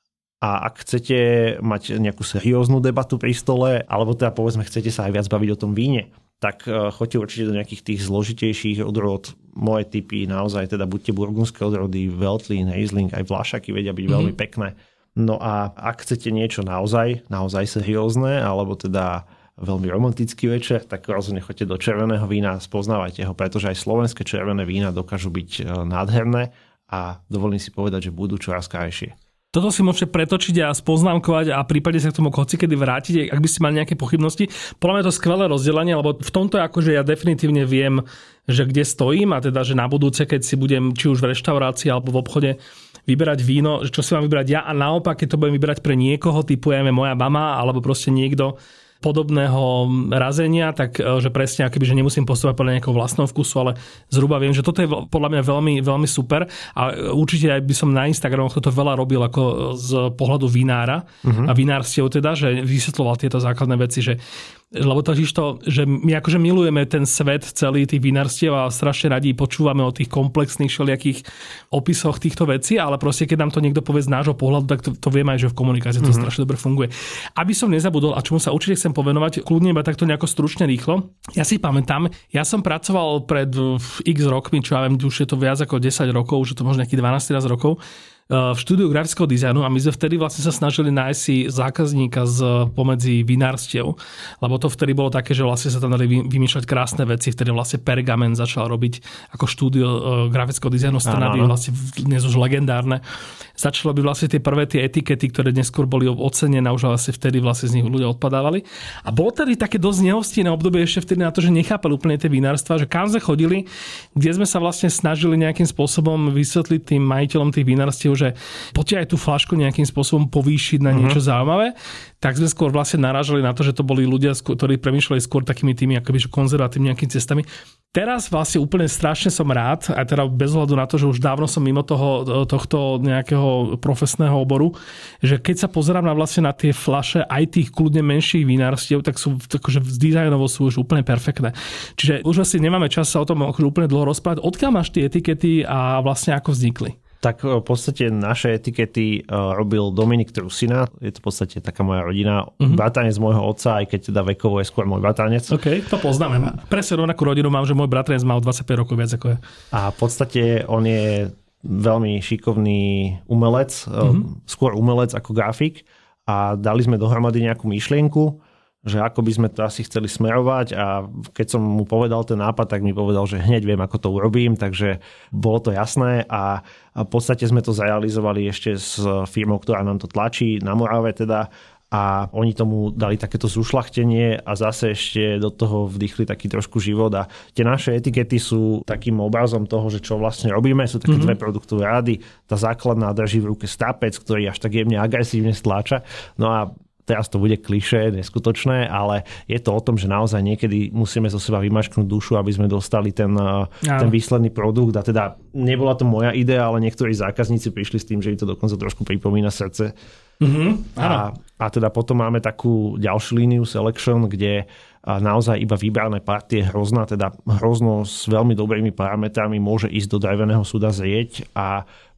A ak chcete mať nejakú serióznu debatu pri stole, alebo teda povedzme chcete sa aj viac baviť o tom víne, tak choďte určite do nejakých tých zložitejších odrôd. Moje typy naozaj teda buďte burgundské odrody, Veltlín, Riesling, aj Vlašaky vedia byť mm-hmm. veľmi pekné. No a ak chcete niečo naozaj, naozaj seriózne, alebo teda veľmi romantický večer, tak rozhodne choďte do červeného vína, spoznávajte ho, pretože aj slovenské červené vína dokážu byť nádherné a dovolím si povedať, že budú čoraz krajšie. Toto si môžete pretočiť a spoznámkovať a prípade sa k tomu hocikedy vrátite, ak by ste mali nejaké pochybnosti. Podľa mňa je to skvelé rozdelenie, lebo v tomto akože ja definitívne viem, že kde stojím a teda, že na budúce, keď si budem či už v reštaurácii alebo v obchode vyberať víno, čo si mám vybrať ja a naopak, keď to budem vyberať pre niekoho, typu ja moja mama alebo proste niekto podobného razenia, tak že presne akoby, že nemusím postupovať podľa nejakého vlastného vkusu, ale zhruba viem, že toto je podľa mňa veľmi, veľmi super a určite aj by som na Instagramoch toto veľa robil ako z pohľadu vinára uh-huh. a vinárstiev teda, že vysvetľoval tieto základné veci, že lebo totiž to, že my akože milujeme ten svet celý tých vinárstiev a strašne radi počúvame o tých komplexných všelijakých opisoch týchto vecí, ale proste keď nám to niekto povie z nášho pohľadu, tak to, to vieme aj, že v komunikácii to mm-hmm. strašne dobre funguje. Aby som nezabudol, a čomu sa určite chcem povenovať, kľudne iba takto nejako stručne rýchlo. Ja si pamätám, ja som pracoval pred x rokmi, čo ja viem, už je to viac ako desať rokov, už je to možno nejakých dvanásť rokov, v štúdiu grafického dizajnu a my sme vtedy vlastne sa snažili nájsť si zákazníka z pomedzi vinárstiev, lebo to vtedy bolo také, že vlastne sa tam dali vymýšľať krásne veci, vtedy vlastne Pergamen začal robiť ako štúdio grafického dizajnu strany, vlastne dnes už legendárne. Začalo by vlastne tie prvé tie etikety, ktoré neskôr boli ocenené, už vlastne vtedy vlastne z nich ľudia odpadávali. A bolo tedy také dosť nehostinné obdobie ešte vtedy na to, že nechápali úplne tie vinárstva, že kam sme chodili, kde sme sa vlastne snažili nejakým spôsobom vysvetliť tým majiteľom tých vinárstiev, že poďte aj tú fľašku nejakým spôsobom povýšiť na niečo uh-huh. zaujímavé, tak sme skôr vlastne narážali na to, že to boli ľudia, ktorí premýšľali skôr takými tými akoby konzervatívnymi nejakými cestami. Teraz vlastne úplne strašne som rád, aj teda bez ohľadu na to, že už dávno som mimo toho, tohto nejakého profesného oboru, že keď sa pozerám na vlastne na tie fľaše aj tých kľudne menších vinárstiev, tak sú akože z dizajnovo sú už úplne perfektné. Čiže už asi nemáme čas sa o tom akože úplne dlho rozprávať. Odkiaľ máš tie etikety a vlastne ako vznikli? Tak v podstate naše etikety robil Dominik Trusina, je to v podstate taká moja rodina, uh-huh. bratranec môjho otca, aj keď teda vekovo je skôr môj bratranec. OK, to poznáme. Presne rovnakú rodinu mám, že môj bratranec mal dvadsaťpäť rokov viac ako je. A v podstate on je veľmi šikovný umelec, uh-huh. skôr umelec ako grafik a dali sme dohromady nejakú myšlienku, že ako by sme to asi chceli smerovať a keď som mu povedal ten nápad, tak mi povedal, že hneď viem, ako to urobím, takže bolo to jasné a v podstate sme to zrealizovali ešte s firmou, ktorá nám to tlačí na Morave teda a oni tomu dali takéto zušľachtenie a zase ešte do toho vdýchli taký trošku život a tie naše etikety sú takým obrazom toho, že čo vlastne robíme, sú také mm-hmm. dve produktové rady, tá základná drží v ruke strápec, ktorý až tak jemne agresívne stláča, no a teraz to bude klišé, neskutočné, ale je to o tom, že naozaj niekedy musíme zo seba vymačknúť dušu, aby sme dostali ten, ten výsledný produkt. A teda nebola to moja idea, ale niektorí zákazníci prišli s tým, že im to dokonca trošku pripomína srdce. Mm-hmm, a, a teda potom máme takú ďalšiu líniu Selection, kde naozaj iba vybrané partie hrozna, teda hrozno s veľmi dobrými parametrami môže ísť do dreveného súda zrieť a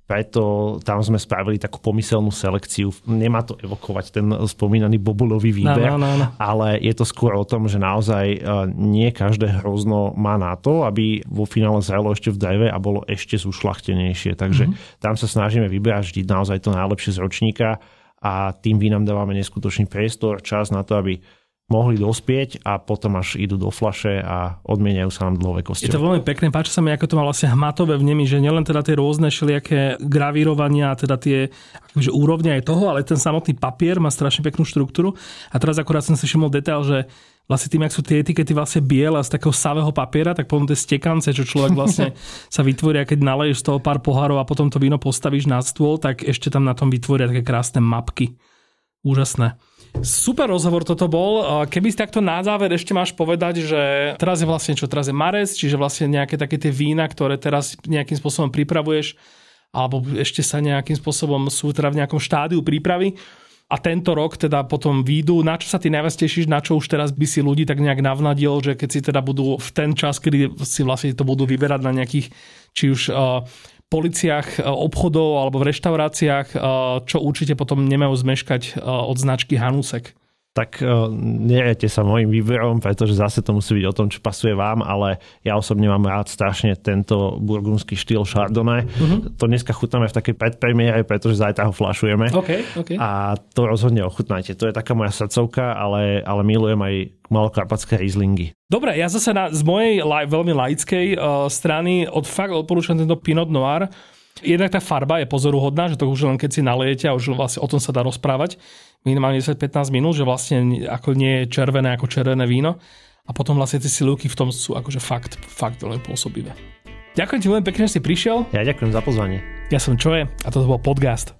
preto tam sme spravili takú pomyselnú selekciu. Nemá to evokovať ten spomínaný bobulový výber, no, no, no, no. ale je to skôr o tom, že naozaj nie každé hrozno má na to, aby vo finále zrelo ešte v dreve a bolo ešte zušľachtenejšie. Takže mm-hmm. tam sa snažíme vyberať vždy naozaj to najlepšie z ročníka a tým vínam dávame neskutočný priestor, čas na to, aby mohli dospieť a potom až idú do fľaše a odmieniajú sa nám dlhové kosťou. Je to veľmi pekné, páči sa mi, ako to má vlastne hmatové vnemy, že nielen teda tie rôzne všelijaké gravírovania, teda tie akože úrovne aj toho, ale ten samotný papier má strašne peknú štruktúru. A teraz akurát som si všimol detail, že vlastne tým, ak sú tie etikety vlastne biele a z takého savého papiera, tak potom tie stekance, čo človek vlastne sa vytvoria, keď naleješ z toho pár pohárov a potom to víno postavíš na stôl, tak ešte tam na tom vytvoria také krásne mapky. Úžasné. Super rozhovor toto bol. Keby si takto na záver ešte máš povedať, že teraz je vlastne čo? Teraz je marec, čiže vlastne nejaké také tie vína, ktoré teraz nejakým spôsobom pripravuješ, alebo ešte sa nejakým spôsobom sú teda v nejakom štádiu prípravy a tento rok teda potom výjdu. Na čo sa ty najviac tešíš, na čo už teraz by si ľudí tak nejak navnadil, že keď si teda budú v ten čas, kedy si vlastne to budú vyberať na nejakých, či už uh, policiách obchodov alebo v reštauráciách, čo určite potom nemajú zmeškať od značky Hanusek. Tak neriete sa môjim výberom, pretože zase to musí byť o tom, čo pasuje vám, ale ja osobne mám rád strašne tento burgundský štýl Chardonnay. Uh-huh. To dneska chutnáme v takej predpremiére, pretože zajtra ho fľašujeme. Okay, okay. A to rozhodne ochutnajte. To je taká moja srdcovka, ale, ale milujem aj malokarpatské Rieslingy. Dobre, ja zase na, z mojej laj, veľmi laickej uh, strany od fakt odporúčam tento Pinot Noir. Jednak tá farba je pozoruhodná, že to už len keď si nalejete a už vlastne o tom sa dá rozprávať minimálne desať pätnásť minút, že vlastne ako nie je červené ako červené víno. A potom vlastne tie silúky v tom sú akože fakt, fakt veľmi pôsobivé. Ďakujem ti veľmi pekne, že si prišiel. Ja ďakujem za pozvanie. Ja som Čoje a toto bol podcast.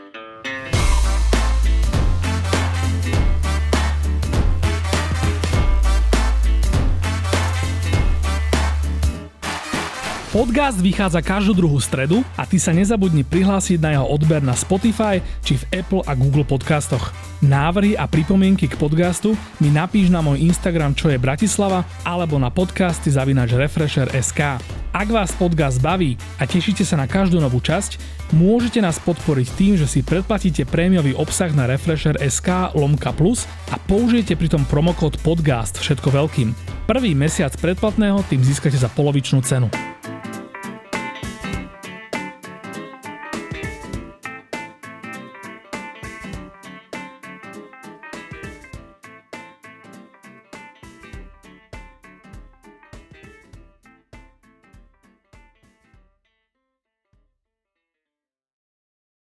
Podcast vychádza každú druhú stredu a ty sa nezabudni prihlásiť na jeho odber na Spotify či v Apple a Google podcastoch. Návrhy a pripomienky k podcastu mi napíš na môj Instagram Čo je Bratislava alebo na podcasty zavináč refresher bodka es ká. Ak vás podcast baví a tešíte sa na každú novú časť, môžete nás podporiť tým, že si predplatíte prémiový obsah na refresher bodka es ká lomka plus a použijete pritom promokód podcast všetko veľkým. Prvý mesiac predplatného tým získate za polovičnú cenu.